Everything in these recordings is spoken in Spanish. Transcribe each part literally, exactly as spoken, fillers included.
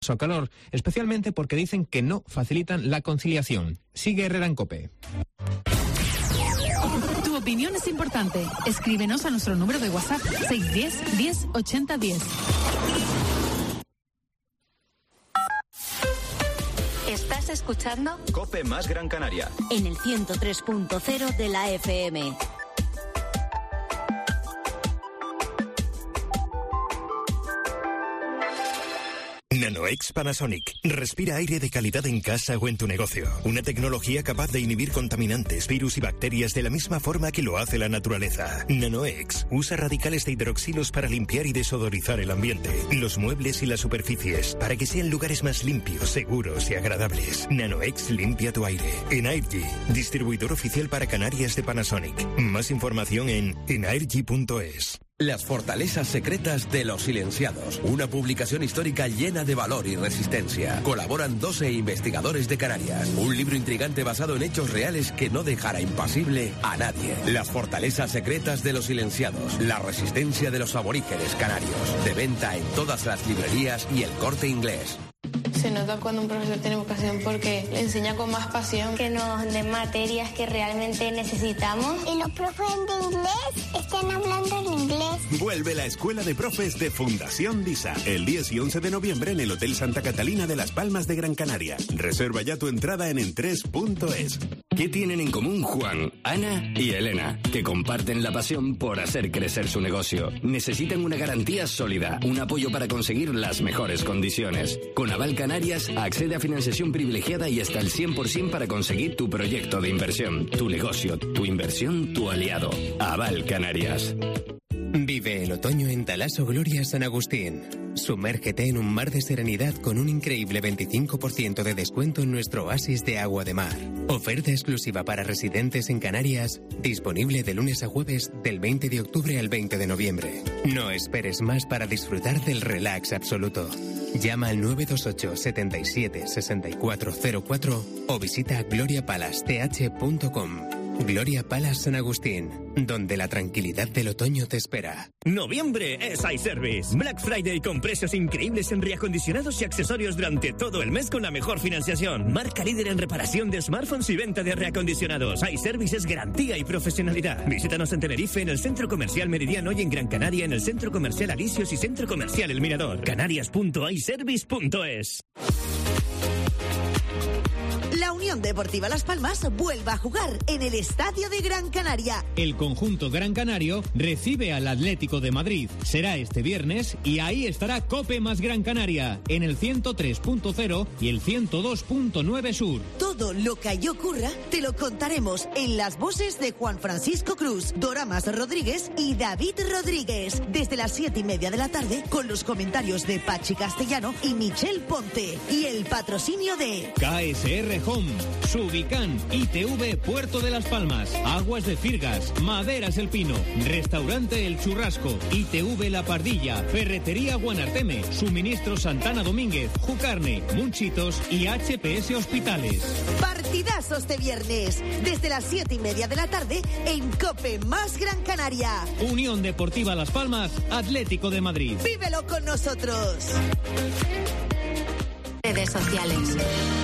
o calor, especialmente porque dicen que no facilitan la conciliación. Sigue Herrera en COPE. Tu opinión es importante. Escríbenos a nuestro número de WhatsApp seis uno cero, diez, ochenta, diez. ¿Estás escuchando? COPE más Gran Canaria. En el ciento tres punto cero de la F M. NanoEx Panasonic. Respira aire de calidad en casa o en tu negocio. Una tecnología capaz de inhibir contaminantes, virus y bacterias de la misma forma que lo hace la naturaleza. NanoEx usa radicales de hidroxilos para limpiar y desodorizar el ambiente, los muebles y las superficies, para que sean lugares más limpios, seguros y agradables. NanoEx limpia tu aire. En Airgy, distribuidor oficial para Canarias de Panasonic. Más información en en airgy punto es. Las fortalezas secretas de los silenciados. Una publicación histórica llena de valor y resistencia. Colaboran doce investigadores de Canarias. Un libro intrigante basado en hechos reales que no dejará impasible a nadie. Las fortalezas secretas de los silenciados. La resistencia de los aborígenes canarios. De venta en todas las librerías y El Corte Inglés. Se nota cuando un profesor tiene vocación porque le enseña con más pasión. Que nos den materias que realmente necesitamos. Y los profes de inglés están hablando en inglés. Vuelve la Escuela de Profes de Fundación DISA. El diez y once de noviembre en el Hotel Santa Catalina de Las Palmas de Gran Canaria. Reserva ya tu entrada en entres punto es. ¿Qué tienen en común Juan, Ana y Elena? Que comparten la pasión por hacer crecer su negocio. Necesitan una garantía sólida, un apoyo para conseguir las mejores condiciones. Con Aval Canarias, accede a financiación privilegiada y hasta el cien por ciento para conseguir tu proyecto de inversión, tu negocio, tu inversión, tu aliado. Aval Canarias. Vive el otoño en Talaso Gloria San Agustín. Sumérgete en un mar de serenidad con un increíble veinticinco por ciento de descuento en nuestro oasis de agua de mar. Oferta exclusiva para residentes en Canarias, disponible de lunes a jueves del veinte de octubre al veinte de noviembre. No esperes más para disfrutar del relax absoluto. Llama al nueve dos ocho, setenta y siete, sesenta y cuatro cero cuatro o visita gloria palace t h punto com. Gloria Palace San Agustín, donde la tranquilidad del otoño te espera. Noviembre es iService. Black Friday con precios increíbles en reacondicionados y accesorios durante todo el mes con la mejor financiación. Marca líder en reparación de smartphones y venta de reacondicionados. iService es garantía y profesionalidad. Visítanos en Tenerife, en el Centro Comercial Meridiano y en Gran Canaria, en el Centro Comercial Alicios y Centro Comercial El Mirador. canarias punto i service punto es. La Unión Deportiva Las Palmas vuelve a jugar en el Estadio de Gran Canaria. El conjunto gran canario recibe al Atlético de Madrid. Será este viernes y ahí estará COPE más Gran Canaria en el ciento tres punto cero y el ciento dos punto nueve Sur. Todo lo que allí ocurra te lo contaremos en las voces de Juan Francisco Cruz, Doramas Rodríguez y David Rodríguez. Desde las siete y media de la tarde con los comentarios de Pachi Castellano y Michelle Ponte. Y el patrocinio de K S R Home, Subican, I T V Puerto de Las Palmas, Aguas de Firgas, Maderas El Pino, Restaurante El Churrasco, I T V La Pardilla, Ferretería Guanarteme, Suministro Santana Domínguez, Jucarne, Munchitos y H P S Hospitales. Partidazo este viernes, desde las siete y media de la tarde en COPE más Gran Canaria. Unión Deportiva Las Palmas, Atlético de Madrid. Vívelo con nosotros. Redes sociales.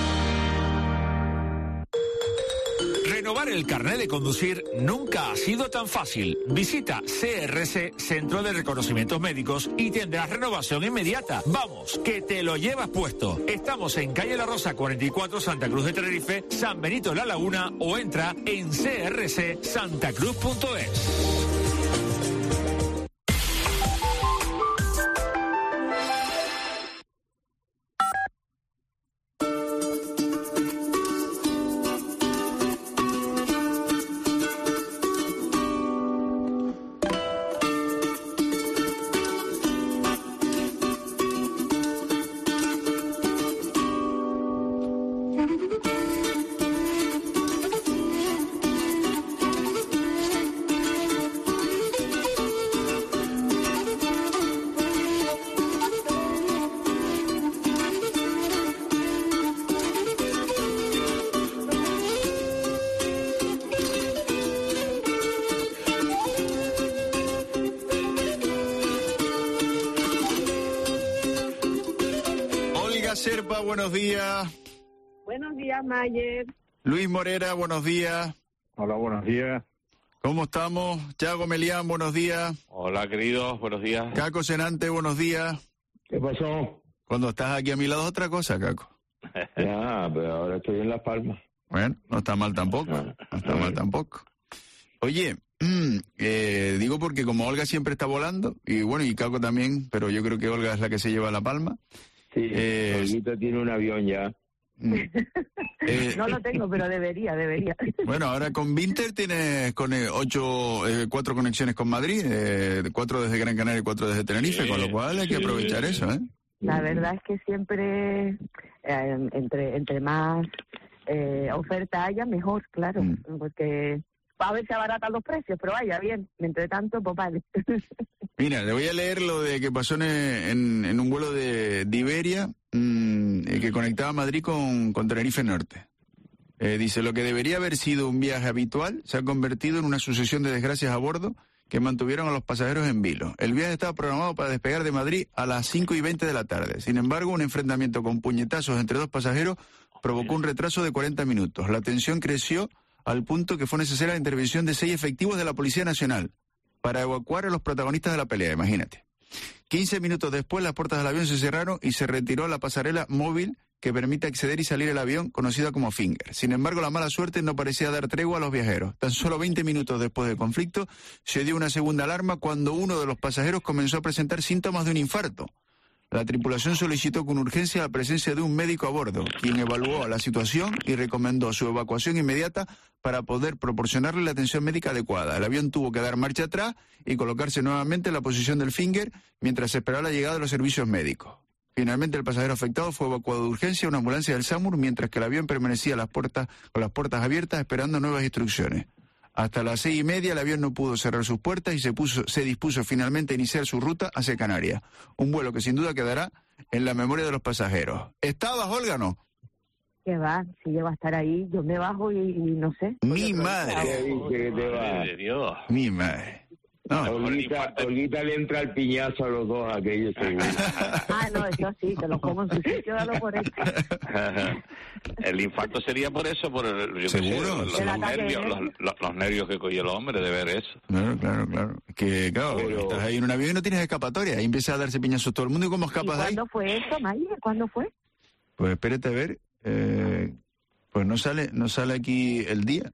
Renovar el carnet de conducir nunca ha sido tan fácil. Visita C R C, Centro de Reconocimientos Médicos, y tendrás renovación inmediata. Vamos, que te lo llevas puesto. Estamos en Calle La Rosa cuarenta y cuatro, Santa Cruz de Tenerife, San Benito de la Laguna, o entra en c r c santa cruz punto es. Serpa, buenos días. Buenos días, Mayer. Luis Morera, buenos días. Hola, buenos días. ¿Cómo estamos? Chago Melián, buenos días. Hola, queridos, buenos días. Caco Senante, buenos días. ¿Qué pasó? Cuando estás aquí a mi lado es otra cosa, Caco. Ya, pero ahora estoy en Las Palmas. Bueno, no está mal tampoco, no está mal tampoco. Oye, eh, digo porque como Olga siempre está volando, y bueno, y Caco también, pero yo creo que Olga es la que se lleva La Palma. Sí, eh, Olguita tiene un avión ya. Eh, no lo tengo, pero debería, debería. Bueno, ahora con Vinter tienes con eh, ocho, eh, cuatro conexiones con Madrid, eh, cuatro desde Gran Canaria y cuatro desde Tenerife, sí, con lo cual hay que aprovechar sí. eso, ¿eh? La verdad es que siempre, eh, entre entre más eh, oferta haya, mejor, claro, mm. porque a ver si abaratan los precios, pero vaya, bien, entre tanto, pues vale. Mira, le voy a leer lo de que pasó en, en, en un vuelo de, de Iberia, mmm, que conectaba Madrid con, con Tenerife Norte. Eh, dice, lo que debería haber sido un viaje habitual se ha convertido en una sucesión de desgracias a bordo que mantuvieron a los pasajeros en vilo. El viaje estaba programado para despegar de Madrid a las cinco y veinte de la tarde. Sin embargo, un enfrentamiento con puñetazos entre dos pasajeros provocó un retraso de cuarenta minutos. La tensión creció al punto que fue necesaria la intervención de seis efectivos de la Policía Nacional para evacuar a los protagonistas de la pelea, imagínate. quince minutos después, las puertas del avión se cerraron y se retiró la pasarela móvil que permite acceder y salir el avión, conocida como Finger. Sin embargo, la mala suerte no parecía dar tregua a los viajeros. Tan solo veinte minutos después del conflicto, se dio una segunda alarma cuando uno de los pasajeros comenzó a presentar síntomas de un infarto. La tripulación solicitó con urgencia la presencia de un médico a bordo, quien evaluó la situación y recomendó su evacuación inmediata para poder proporcionarle la atención médica adecuada. El avión tuvo que dar marcha atrás y colocarse nuevamente en la posición del Finger mientras se esperaba la llegada de los servicios médicos. Finalmente, el pasajero afectado fue evacuado de urgencia a una ambulancia del SAMUR, mientras que el avión permanecía a las puertas, con las puertas abiertas esperando nuevas instrucciones. Hasta las seis y media el avión no pudo cerrar sus puertas y se, puso, se dispuso finalmente a iniciar su ruta hacia Canarias. Un vuelo que sin duda quedará en la memoria de los pasajeros. ¿Estabas, Olga, no? Que va, si llego a estar ahí, yo me bajo y, y no sé. Mi madre. ¿Qué te va? Dios. Mi madre. No, Olguita, Olguita le entra el piñazo a los dos, aquellos seguro. Ah, no, eso sí, que los como en su sitio, dalo por eso. El infarto sería por eso, por el, yo ¿seguro? Sé, los, los, nervios, los, los, los nervios que cogió el hombre de ver eso. Claro, claro, claro. Que, claro, pero estás ahí en un avión y no tienes escapatoria. Ahí empieza a darse piñazos todo el mundo. ¿Y cómo escapas de ahí? ¿Cuándo fue eso, Maya? ¿Cuándo fue? Pues espérate a ver. Eh, pues no sale, no sale aquí el día.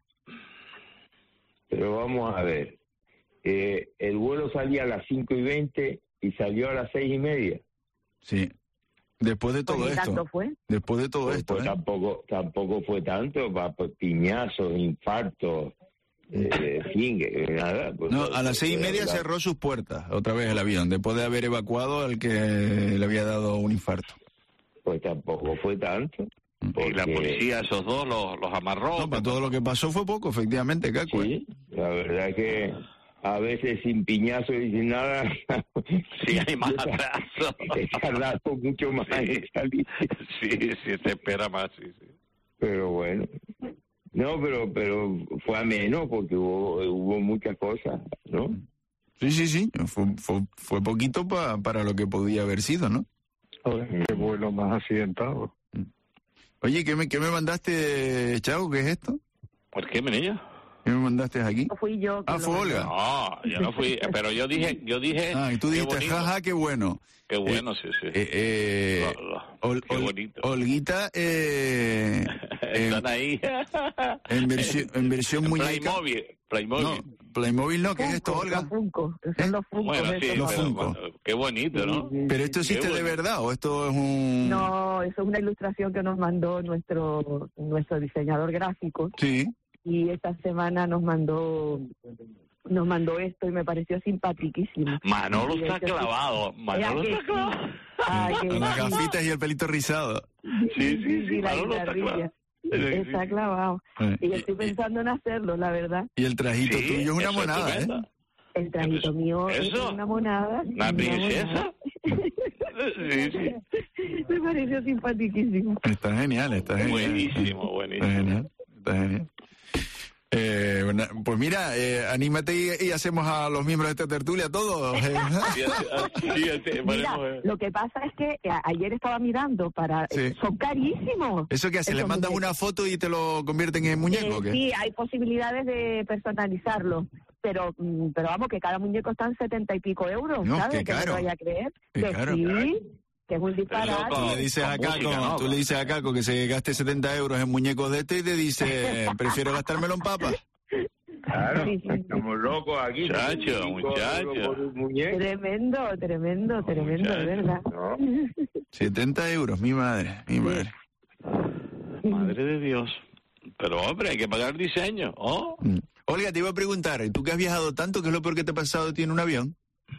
Pero vamos a ver. Eh, el vuelo salía a las cinco y veinte y salió a las seis y media. Sí. Después de todo ¿Por qué esto. tanto fue? Después de todo pues, esto. Pues ¿eh? tampoco, tampoco fue tanto, va pues, piñazos, infartos, eh, fin, nada. Pues, no, a las seis y media cerró sus puertas, otra vez el avión, después de haber evacuado al que le había dado un infarto. Pues tampoco fue tanto. Porque... Y la policía, esos dos, los, los amarró. No, para todo lo que pasó fue poco, efectivamente, Caco. Sí, la verdad es que a veces sin piñazo y sin nada. Sí, hay más atraso. He tardado mucho más sí. en salir. Sí, sí, se espera más, sí, sí. Pero bueno. No, pero pero fue ameno porque hubo, hubo muchas cosas, ¿no? Sí, sí, sí. Fue, fue, fue poquito pa, para lo que podía haber sido, ¿no? Qué vuelo más accidentado. Oye, ¿qué me, qué me mandaste, Chavo? ¿Qué es esto? ¿Por qué, mi niña? ¿Qué me mandaste aquí? No fui yo. Ah, fue Olga. No, yo no fui, pero yo dije, yo dije. Ah, y tú dijiste, jaja, qué bueno. Qué bueno, eh, sí, sí. Eh, eh, lo, lo, ol, qué bonito. Olguita, eh, están ahí. En versión, en versión muñeca. Playmobil, Playmobil. No, Playmobil no, ¿qué Funko, es esto, Olga? Los Funko, son los Funko. Bueno, sí, los pero, Funko. Bueno, qué bonito, ¿no? Pero esto existe de verdad o esto es un. No, eso es una ilustración que nos mandó nuestro nuestro diseñador gráfico. Sí. Y esta semana nos mandó nos mandó esto y me pareció simpaticísimo. Manolo está clavado. Manolo está clavado. Ay, con las gafitas y el pelito rizado. Sí, sí, sí. La Manolo está clavado. Está clavado. Sí. Y estoy pensando en hacerlo, la verdad. Y el trajito Sí, tuyo es una eso monada, es ¿eh? El trajito mío es ¿Eso? una monada. ¿Una princesa? Sí, sí. Me pareció simpaticísimo. Está genial, está genial. Buenísimo, buenísimo. Está genial, está genial. Eh, bueno, pues mira, eh, anímate y, y hacemos a los miembros de esta tertulia todos. Eh. Mira, lo que pasa es que eh, ayer estaba mirando para... Sí. Eh, son carísimos. ¿Eso qué hace? ¿Le mandas una foto y te lo convierten en muñeco? Eh, ¿qué? Sí, hay posibilidades de personalizarlo. Pero mm, pero vamos, que cada muñeco está en setenta y pico euros, No, ¿sabes? qué Que no caro. lo vaya a creer. Qué que caro. sí, que es un disparate. Tú le dices a Caco, tú le dices a Caco que se gaste setenta euros en muñecos de este y te dice, prefiero gastármelo en papas. Claro, estamos locos aquí. Muchacho, muchacho. Tremendo, tremendo, tremendo, de verdad. setenta euros, mi madre, mi madre. Madre de Dios. Pero hombre, hay que pagar diseño. ¿Oh? Mm. Olga, te iba a preguntar, ¿tú que has viajado tanto, qué es lo peor que te ha pasado a ti en un avión?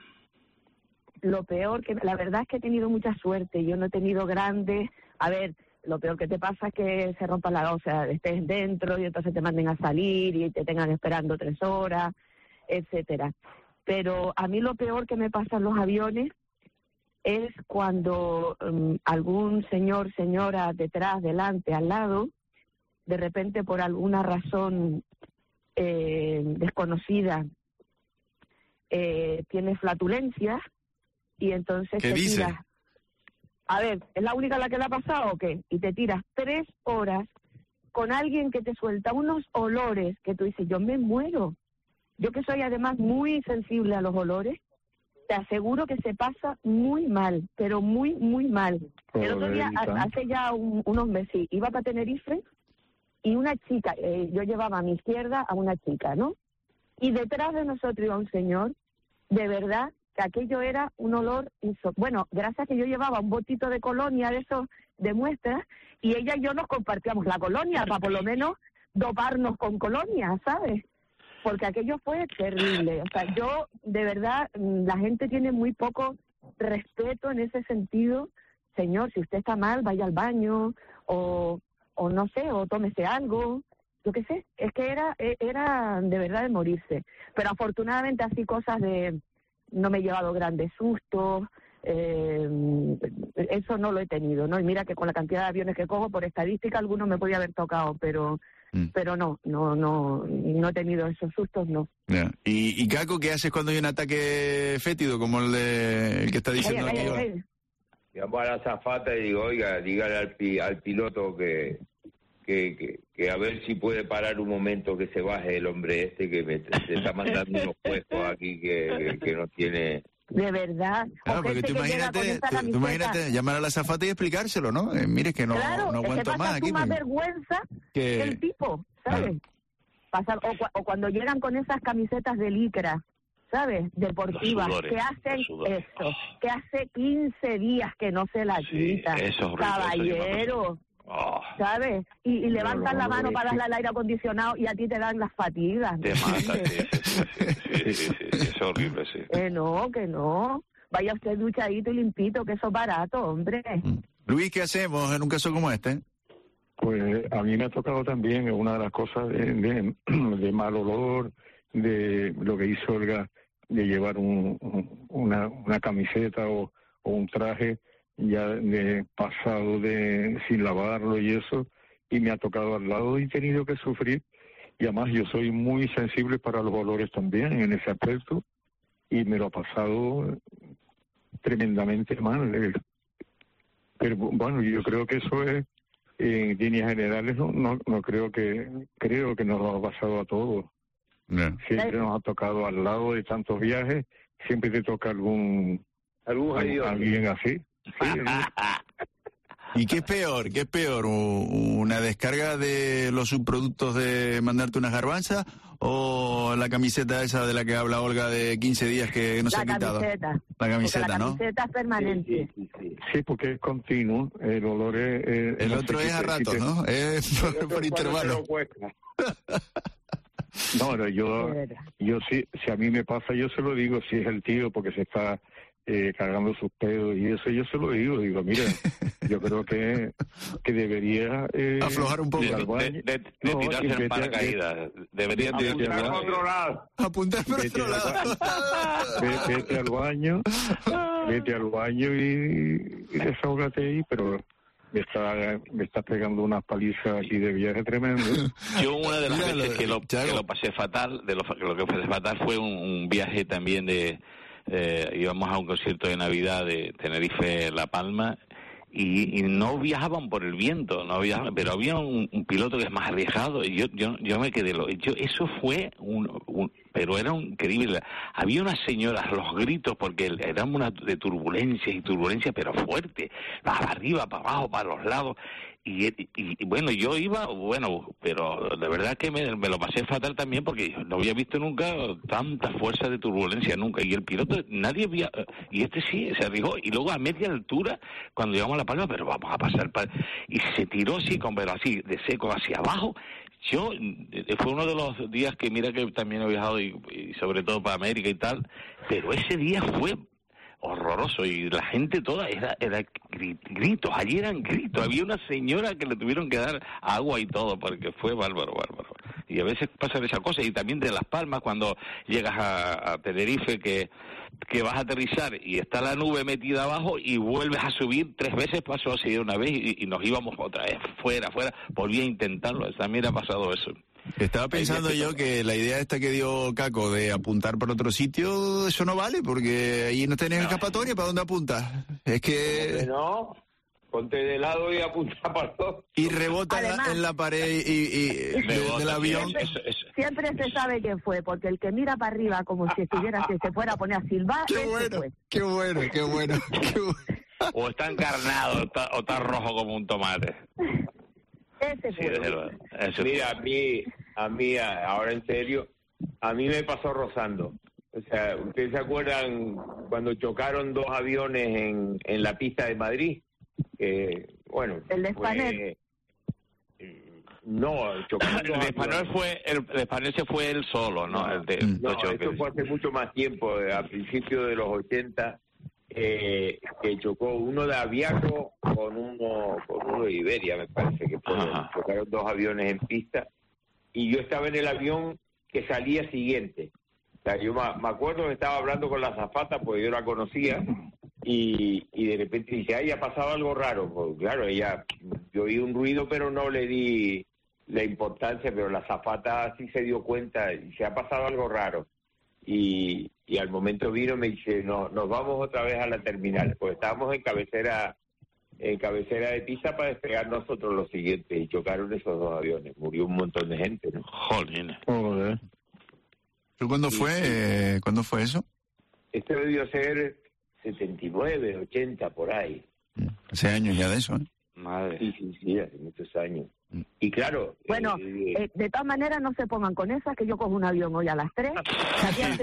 Lo peor, que la verdad es que he tenido mucha suerte. Yo no he tenido grandes... A ver, lo peor que te pasa es que se rompa la... O sea, estés dentro y entonces te manden a salir y te tengan esperando tres horas, etcétera. Pero a mí lo peor que me pasa en los aviones es cuando um, algún señor, señora detrás, delante, al lado, de repente por alguna razón eh, desconocida eh, tiene flatulencias y entonces ¿Qué te dice? tiras. A ver, ¿es la única a la que le ha pasado o qué? Y te tiras tres horas con alguien que te suelta unos olores que tú dices, yo me muero. Yo que soy además muy sensible a los olores, te aseguro que se pasa muy mal, pero muy, muy mal. El otro día, ha- hace ya un- unos meses, iba para Tenerife y una chica, eh, yo llevaba a mi izquierda a una chica, ¿no? Y detrás de nosotros iba un señor, de verdad, que aquello era un olor... inso- Bueno, gracias a que yo llevaba un botito de colonia de esos de muestras, y ella y yo nos compartíamos la colonia, para por lo menos doparnos con colonia, ¿sabes? Porque aquello fue terrible. O sea, yo, de verdad, mm, la gente tiene muy poco respeto en ese sentido. Señor, si usted está mal, vaya al baño, o, o no sé, o tómese algo, yo qué sé. Es que era, e- era de verdad de morirse. Pero afortunadamente así cosas de... No me he llevado grandes sustos, eh, eso no lo he tenido, ¿no? Y mira que con la cantidad de aviones que cojo, por estadística, algunos me podía haber tocado, pero Mm. pero no, no, no, no he tenido esos sustos, no. Ya. ¿Y, y Caco, qué haces cuando hay un ataque fétido, como el, de, el que está diciendo Calla, aquí? calla, calla. Llamo a la azafata y digo, oiga, dígale al, pi- al piloto que, que, que, que a ver si puede parar un momento, que se baje el hombre este que me se está mandando unos puestos aquí que, que, que no tiene... De verdad. Claro, O porque gente tú que llega imagínate, con esa tú, tú camiseta. imagínate llamar a la azafata y explicárselo, ¿no? Eh, mire, que no, Claro, no es que aguanto pasas más tú aquí. más porque- vergüenza que- que el tipo, ¿sabes? Pasar, o, cua- o cuando llegan con esas camisetas de licra, ¿sabes? Deportivas, Los sudores, que hacen los sudores. eso, que hace quince días que no se la quitan. eso es horrible, Caballero, Oh, ¿sabes? Y, y levantan no, la no, mano es para que- darle al aire acondicionado y a ti te dan las fatigas. te mata, sí, sí, sí, sí, sí, sí, sí, sí, es horrible, sí. Que no, que no. Vaya usted duchadito y limpito, que eso es barato, hombre. Luis, ¿qué hacemos en un caso como este? Pues a mí me ha tocado también una de las cosas de, de, de mal olor, de lo que hizo Olga, de llevar un, un- una, una camiseta o, o un traje ya de pasado de sin lavarlo y eso, y me ha tocado al lado y he tenido que sufrir. Y además yo soy muy sensible para los olores también en ese aspecto, y me lo ha pasado tremendamente mal. eh. Pero bueno, yo creo que eso es, en líneas generales, no, no, no creo que creo que nos lo ha pasado a todos. Siempre nos ha tocado al lado de tantos viajes, siempre te toca algún, Algún al- jodido. alguien así. Sí, ¿Y qué es peor? ¿Qué es peor? ¿U- ¿Una descarga de los subproductos de mandarte unas garbanzas o la camiseta esa de la que habla Olga de quince días que no se ha La quitado? camiseta. La Porque camiseta, la ¿no? camiseta es permanente. sí, porque es continuo, el olor es... es- El no otro sé es si a te- ratos, si te- ¿no? Es por, por intervalo. No, pero yo, yo sí, si a mí me pasa, yo se lo digo, si es el tío porque se está eh, cargando sus pedos y eso, yo se lo digo, digo, mira, yo creo que, que debería... Eh, aflojar un poco. ir al De, baño. de, de No, tirarse y en vete a- paracaídas. Deberían de vete a- tirarse. otro lado. Apuntar por Vete otro al lado. Ve- vete al baño, vete al baño y, y desahógate ahí, pero me está, me está pegando unas palizas aquí de viaje tremendo. Yo una de las Mira, veces que lo, que lo pasé fatal, de lo, lo que pasé fatal fue un, un viaje también de, eh, íbamos a un concierto de Navidad de Tenerife, La Palma, y, y no viajaban por el viento, no viajaban, pero había un, un piloto que es más arriesgado, y yo yo yo me quedé, lo, yo eso fue un, un pero era increíble. Había unas señoras, los gritos, porque eran una de turbulencias y turbulencias, pero fuerte, para arriba, para abajo, para los lados. Y, y, y bueno, yo iba, bueno, pero de verdad que me, me lo pasé fatal también, porque no había visto nunca tanta fuerza de turbulencia, nunca. Y el piloto, nadie había, y este sí, se arriesgó. Y luego a media altura, cuando llegamos a La Palma, pero vamos a pasar, para, y se tiró así, con, pero así, de seco hacia abajo. Yo, fue uno de los días que mira que también he viajado y, y sobre todo para América y tal, pero ese día fue horroroso y la gente toda era, era gritos, allí eran gritos, había una señora que le tuvieron que dar agua y todo porque fue bárbaro, bárbaro. Y a veces pasan esas cosas, y también de Las Palmas cuando llegas a, a Tenerife que, que vas a aterrizar y está la nube metida abajo y vuelves a subir tres veces, pasó así una vez y, y nos íbamos otra vez fuera, fuera, volví a intentarlo, también ha pasado eso. Estaba pensando yo que la idea esta que dio Caco de apuntar por otro sitio, eso no vale, porque ahí no tenés no, escapatoria, ¿para dónde apuntas? Es que... No, ponte de lado y apunta para todo. Y rebota Además, en la pared y, y de, del avión. Siempre, siempre se sabe quién fue, porque el que mira para arriba como si estuviera, si se fuera a poner a silbar, qué bueno, fue. qué bueno, qué bueno, qué bueno. O está encarnado, o está, o está rojo como un tomate. Ese sí, Ese Mira, a mí, a mí, ahora en serio, a mí me pasó rozando. O sea, ¿ustedes se acuerdan cuando chocaron dos aviones en, en la pista de Madrid? Eh, bueno, el de Spanair. No, chocaron el de Spanair fue, el de Spanair se fue él solo, ¿no? El de, no, eso fue hace mucho más tiempo, a principios de los ochenta. Eh, que chocó uno de Aviaco con uno con uno de Iberia, me parece que fue, chocaron dos aviones en pista y yo estaba en el avión que salía siguiente. O sea, yo me, me acuerdo que estaba hablando con la azafata, pues yo la conocía, y, y de repente dice, ay, ha pasado algo raro. Pues claro, ella, yo oí un ruido pero no le di la importancia, pero la azafata sí se dio cuenta y se ha pasado algo raro. Y, y al momento vino y me dice, no, nos vamos otra vez a la terminal, pues estábamos en cabecera en cabecera de pista para despegar nosotros los siguientes, y chocaron esos dos aviones, murió un montón de gente, ¿no? Joder. Joder. ¿Cuándo fue, eh, ¿cuándo fue eso? Esto debió ser setenta y nueve, ochenta, por ahí. Hace años ya de eso, ¿eh? Madre. Sí, sí, sí, hace muchos años. Y claro... Bueno, eh, eh, de todas maneras no se pongan con esas, que yo cojo un avión hoy a las tres. Aquí hace,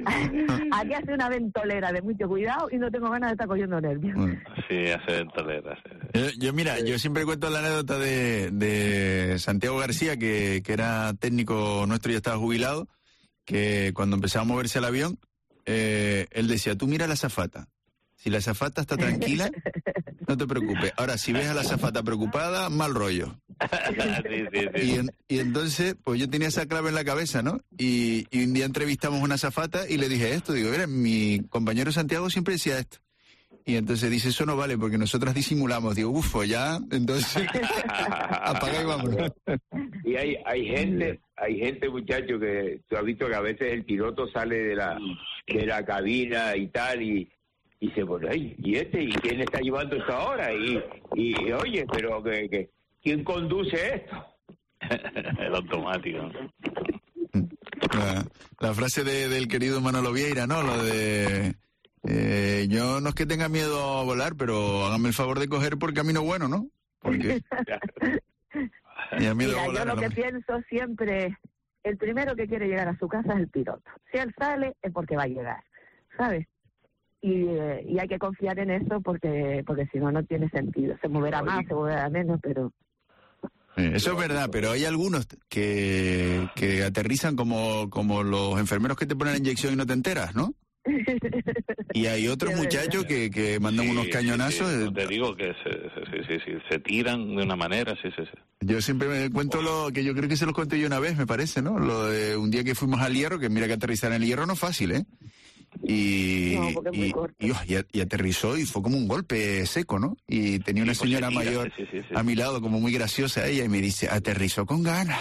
aquí hace una ventolera de mucho cuidado y no tengo ganas de estar cogiendo nervios. Sí, hace ventolera. Sí. Yo, yo, mira, yo siempre cuento la anécdota de, de Santiago García, que, que era técnico nuestro y ya estaba jubilado, que cuando empezaba a moverse el avión, eh, él decía, tú mira la azafata. Si la azafata está tranquila, no te preocupes. Ahora, si ves a la azafata preocupada, mal rollo. Sí, sí, sí. Y, en, y entonces, pues yo tenía esa clave en la cabeza, ¿no? Y, y un día entrevistamos a una azafata y le dije esto. Digo, mira, mi compañero Santiago siempre decía esto. Y entonces dice, eso no vale porque nosotras disimulamos. Digo, ufo, ya, entonces apaga y vámonos. Y hay hay gente, hay gente, muchacho, que tú has visto que a veces el piloto sale de la de la cabina y tal, y y se pone, ay, ¿y este? ¿Y quién está llevando esto ahora? Y, y, y oye, pero que, que ¿quién conduce esto? El automático. La, la frase de, del querido Manolo Vieira, ¿no? Lo de, eh, yo no es que tenga miedo a volar, pero hágame el favor de coger por camino bueno, ¿no? Porque... Mira, miedo a volar, yo lo que pienso siempre, el primero que quiere llegar a su casa es el piloto. Si él sale, es porque va a llegar, ¿sabes? Y, eh, y hay que confiar en eso porque porque si no, no tiene sentido. Se moverá más, se moverá menos, pero... Eso es verdad, pero hay algunos que, que aterrizan como, como los enfermeros que te ponen la inyección y no te enteras, ¿no? Y hay otros muchachos que, que mandan sí, unos cañonazos. Sí, sí. No te digo que se, se, se, se, se tiran de una manera, sí, sí, sí. Yo siempre me cuento lo que yo creo que se los conté yo una vez, me parece, ¿no? Lo de un día que fuimos al Hierro, que mira que aterrizar en el Hierro no es fácil, ¿eh? Y, No, porque es muy y, corto. y, oh, y- y aterrizó y fue como un golpe seco, ¿no? Y tenía una Sí, pues, señora seguida, mayor sí, sí, sí. a mi lado, como muy graciosa ella, y me dice, aterrizó con ganas.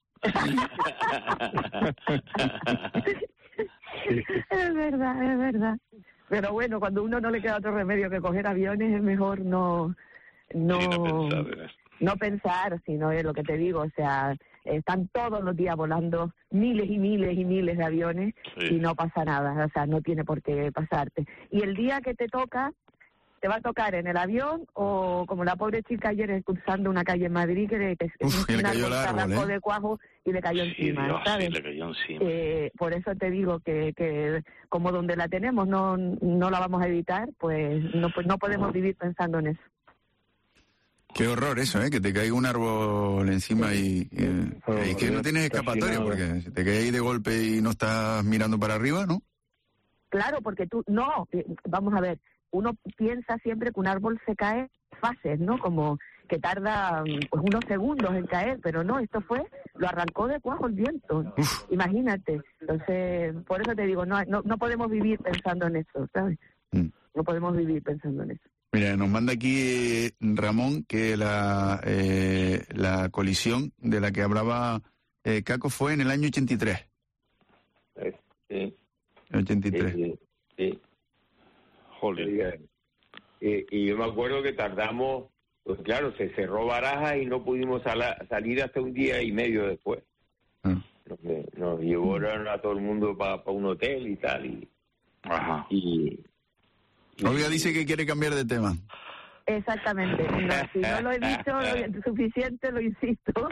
Es verdad, es verdad. Pero bueno, cuando uno no le queda otro remedio que coger aviones, es mejor no no, Sí, no pensar en esto. no pensar, sino es lo que te digo, o sea, están todos los días volando miles y miles y miles de aviones Sí. y no pasa nada, o sea, no tiene por qué pasarte. Y el día que te toca, te va a tocar en el avión o como la pobre chica ayer cruzando una calle en Madrid que le, que Uf, que le un cayó el se árbol, arrancó ¿eh? de cuajo y le cayó Sí, encima, Dios, ¿sabes? sí, le cayó encima. Eh, por eso te digo que, que como donde la tenemos no no la vamos a evitar, pues no pues no podemos vivir pensando en eso. Qué horror eso, ¿eh? Que te caiga un árbol encima y, y, y que no tienes escapatoria, porque si te caes ahí de golpe y no estás mirando para arriba, ¿no? Claro, porque tú, no, eh, vamos a ver, uno piensa siempre que un árbol se cae en fases, ¿no? Como que tarda pues unos segundos en caer, pero no, esto fue, lo arrancó de cuajo el viento, Uf. imagínate. Entonces, por eso te digo, no, no, no podemos vivir pensando en eso, ¿sabes? Mm. No podemos vivir pensando en eso. Mira, nos manda aquí eh, Ramón que la, eh, la colisión de la que hablaba eh, Caco fue en el año ochenta y tres. Sí, El ochenta y tres. sí, sí. Joder. Y, y yo me acuerdo que tardamos, pues claro, se cerró Barajas y no pudimos sala- salir hasta un día y medio después. Ah. Nos, nos llevaron a todo el mundo para un hotel y tal. Y, Ajá. y, Olga dice que quiere cambiar de tema. Exactamente. No, si no lo he dicho lo suficiente, lo insisto.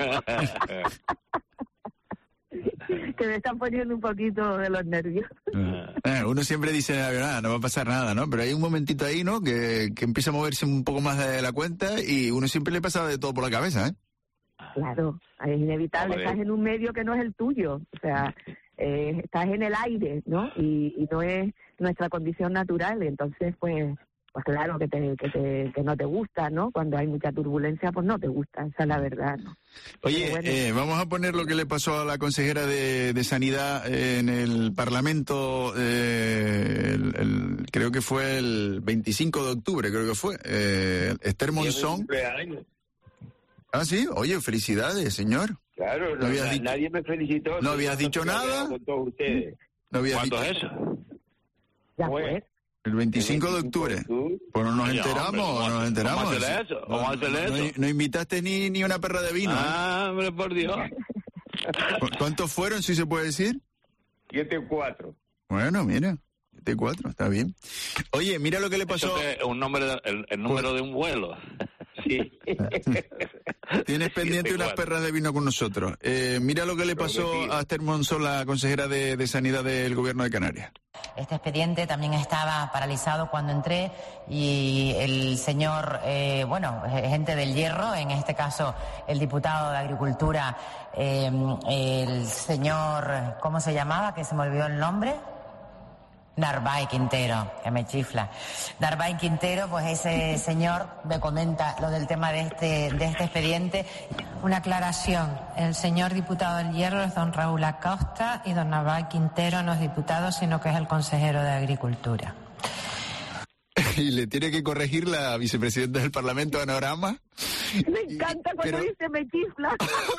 Que me están poniendo un poquito de los nervios. Eh, uno siempre dice, ah, no va a pasar nada, ¿no? Pero hay un momentito ahí, ¿no? Que, que empieza a moverse un poco más de la cuenta y uno siempre le pasa de todo por la cabeza, ¿eh? Claro, es inevitable. Joder. Estás en un medio que no es el tuyo. O sea, eh, estás en el aire, ¿no? Y, y no es nuestra condición natural. Entonces, pues, pues claro que, te, que, te, que no te gusta, ¿no? Cuando hay mucha turbulencia, pues no te gusta. Esa es la verdad, ¿no? Oye, Pero bueno. eh, vamos a poner lo que le pasó a la consejera de, de Sanidad en el Parlamento, eh, el- el- creo que fue el veinticinco de octubre, creo que fue, eh, Esther Monzón. cumpleaños. Ah, sí, oye, felicidades, señor. Claro, No no, habías na- dicho- nadie me felicitó. ¿No habías Estoy dicho peleado nada? Con todos ustedes. No habías ¿Cuándo dicho- es eso? Ya Fue. fue. El veinticinco de octubre. Pues no nos Oye, enteramos, hombre, ¿cómo no nos hace- enteramos. cómo hacerle eso? ¿Cómo No, hacerle no, eso? no invitaste ni, ni una perra de vino. ¿eh? Ah, hombre, por Dios. ¿Cu- ¿Cuántos fueron, si se puede decir? siete cuatro. Bueno, mira, siete cuatro, está bien. Oye, mira lo que le pasó. ¿Eso qué es? ¿Un nombre de- el, el número de un vuelo? Sí. Tienes pendiente Siete unas cuatro. perras de vino con nosotros. Eh, mira lo que le pasó a Esther Monzón, la consejera de, de Sanidad del Gobierno de Canarias. Este expediente también estaba paralizado cuando entré y el señor, eh, bueno, gente del Hierro, en este caso el diputado de Agricultura, eh, el señor, ¿cómo se llamaba? Que se me olvidó el nombre. Narváez Quintero, que me chifla. Narváez Quintero, pues ese señor me comenta lo del tema de este, de este expediente. Una aclaración. El señor diputado del Hierro es don Raúl Acosta y don Narváez Quintero no es diputado, sino que es el consejero de Agricultura. Y le tiene que corregir la vicepresidenta del Parlamento, Ana Orama. Me encanta cuando pero- dice me chifla.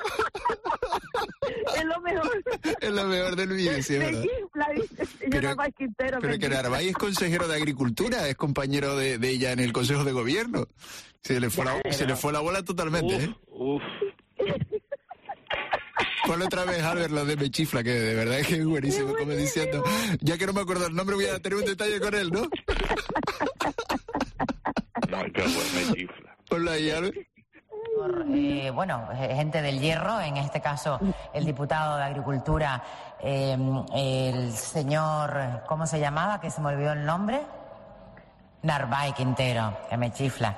Es lo mejor. Es lo mejor del vídeo, sí, es Me verdad. chifla, dice. Señor Pero- Narváez Quintero. Pero me que chifla. Narváez es consejero de Agricultura, es compañero de, de ella en el Consejo de Gobierno. Se le fue, la, se le fue la bola totalmente, ¿eh? Uf. Ponle otra vez, Albert, lo de me chifla, que de verdad es que es buenísimo, como diciendo, ya que no me acuerdo el nombre, voy a tener un detalle con él, ¿no? No, qué bueno, me chifla. Ponlo ahí, Albert. Eh, bueno, eh, gente del Hierro, en este caso el diputado de Agricultura, eh, el señor, ¿cómo se llamaba? Que se me olvidó el nombre. Narváez Quintero, que me chifla.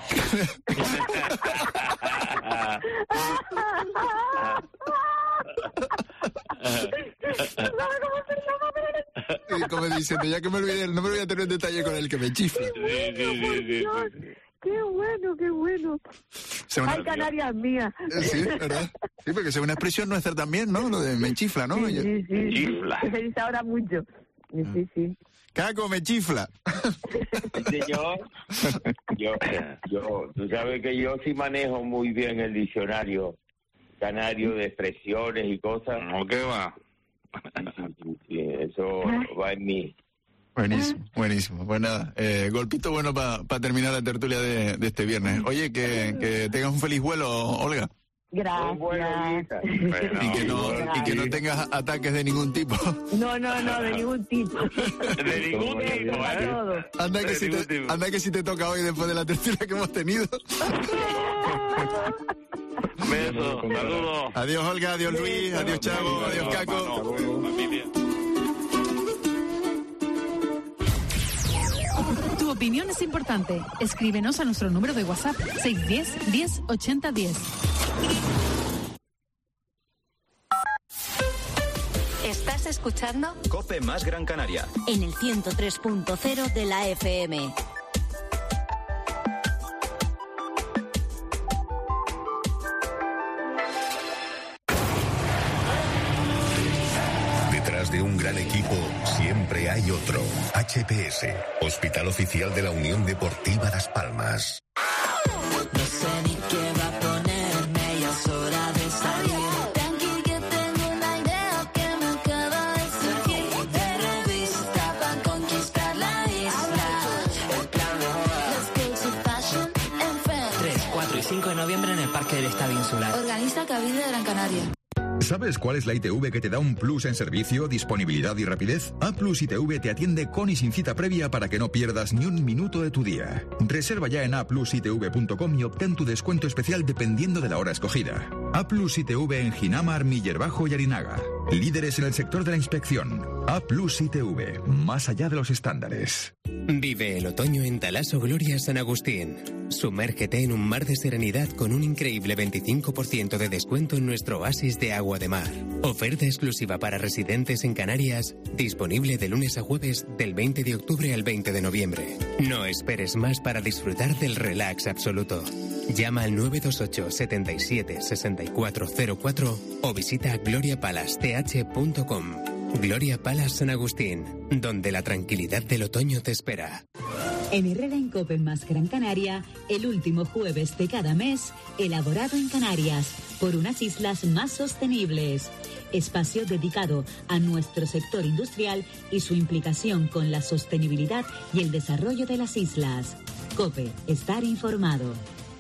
Y como diciendo, ya que me olvidé el nombre, voy a tener un detalle con él que me chifla. Sí, sí, sí, sí, sí. Qué bueno, qué bueno. Se una- Ay, Canarias mía. Eh, Sí, ¿verdad? Sí, porque es una expresión nuestra también, ¿no? Lo de me chifla, ¿no? Sí, Yo- sí, sí. Chifla. Que se dice ahora mucho. Sí, sí. Caco, me chifla. Señor, yo, yo, tú sabes que yo sí manejo muy bien el diccionario canario de expresiones y cosas. ¿No qué va? Sí, sí, sí, eso va en mí. Buenísimo, buenísimo. Pues nada, eh, golpito bueno para pa terminar la tertulia de, de este viernes. Oye, que, que tengas un feliz vuelo, Olga. Gracias. Bueno, y, que no, y que no tengas ataques de ningún tipo. No, no, no, de ningún tipo. De ningún tipo, ¿eh? Anda que, si te, anda que si te toca hoy después de la tertulia que hemos tenido. Besos, saludos. Adiós, Olga, adiós, Luis, adiós, Chavo, adiós, Caco. Tu opinión es importante. Escríbenos a nuestro número de WhatsApp seis uno cero, diez, ochenta, diez. ¿Estás escuchando? COPE más Gran Canaria. En el ciento tres punto cero de la F M. Detrás de un gran equipo siempre hay otro. H P S, Hospital Oficial de la Unión Deportiva Las Palmas. No sé ni qué va a ponerme, ya es hora de salir. Tranqui que tengo una idea que me acaba de surgir. De revista para conquistar la isla. El plan Let's go to Fashion and Friends. tres, cuatro y cinco de noviembre en el Parque del Estadio Insular. Organiza Cabildo de Gran Canaria. ¿Sabes cuál es la I T V que te da un plus en servicio, disponibilidad y rapidez? A Plus I T V te atiende con y sin cita previa para que no pierdas ni un minuto de tu día. Reserva ya en a plus i t v punto com y obtén tu descuento especial dependiendo de la hora escogida. A Plus I T V en Ginamar, Millerbajo y Arinaga. Líderes en el sector de la inspección. A Plus I T V, más allá de los estándares. Vive el otoño en Talaso Gloria San Agustín. Sumérgete en un mar de serenidad con un increíble veinticinco por ciento de descuento en nuestro oasis de agua de mar. Oferta exclusiva para residentes en Canarias, disponible de lunes a jueves del veinte de octubre al veinte de noviembre. No esperes más para disfrutar del relax absoluto. Llama al nueve dos ocho, setenta y siete, sesenta y cuatro cero cuatro o visita gloria palace t h punto com. Gloria Palace San Agustín, donde la tranquilidad del otoño te espera. En Herrera en COPE más Gran Canaria, el último jueves de cada mes, elaborado en Canarias, por unas islas más sostenibles. Espacio dedicado a nuestro sector industrial y su implicación con la sostenibilidad y el desarrollo de las islas. COPE, estar informado.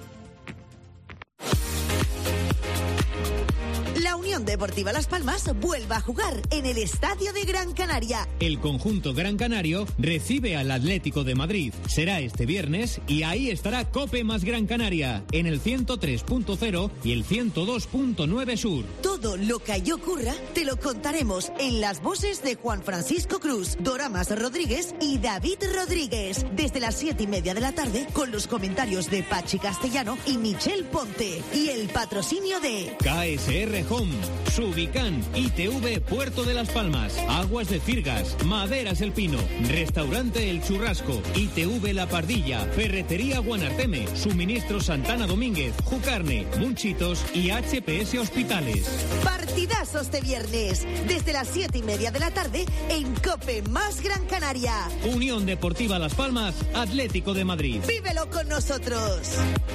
La Unión Deportiva Las Palmas vuelve a jugar en el Estadio de Gran Canaria. El conjunto Gran Canario recibe al Atlético de Madrid. Será este viernes y ahí estará COPE más Gran Canaria en el ciento tres punto cero y el ciento dos punto nueve Sur. Todo lo que allí ocurra te lo contaremos en las voces de Juan Francisco Cruz, Doramas Rodríguez y David Rodríguez. Desde las siete y media de la tarde con los comentarios de Pachi Castellano y Michelle Ponte. Y el patrocinio de K S R Home, Subican, I T V Puerto de las Palmas, Aguas de Firgas, Maderas El Pino, Restaurante El Churrasco, I T V La Pardilla, Ferretería Guanarteme, Suministro Santana Domínguez, Jucarne, Munchitos y H P S Hospitales. Partidazos de viernes, desde las siete y media de la tarde en COPE más Gran Canaria. Unión Deportiva Las Palmas, Atlético de Madrid. Vívelo con nosotros.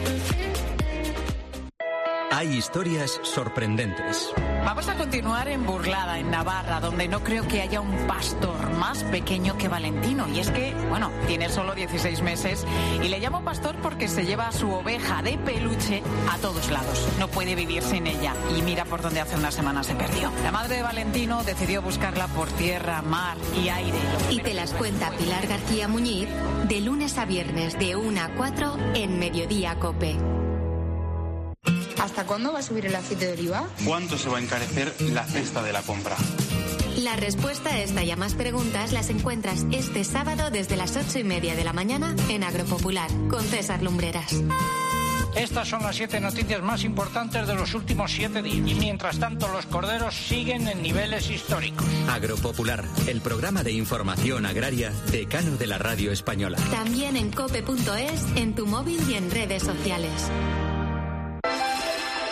Hay historias sorprendentes. Vamos a continuar en Burlada, en Navarra, donde no creo que haya un pastor más pequeño que Valentino. Y es que, bueno, tiene solo dieciséis meses y le llamo pastor porque se lleva a su oveja de peluche a todos lados. No puede vivir sin ella. Y mira por dónde hace una semana se perdió. La madre de Valentino decidió buscarla por tierra, mar y aire. Y te las cuenta Pilar García Muñiz de lunes a viernes de una a cuatro en Mediodía COPE. ¿Hasta cuándo va a subir el aceite de oliva? ¿Cuánto se va a encarecer la cesta de la compra? La respuesta a esta y a más preguntas las encuentras este sábado desde las ocho y media de la mañana en Agropopular con César Lumbreras. Estas son las siete noticias más importantes de los últimos siete días. Y mientras tanto, los corderos siguen en niveles históricos. Agropopular, el programa de información agraria decano de la radio española. También en cope punto es, en tu móvil y en redes sociales.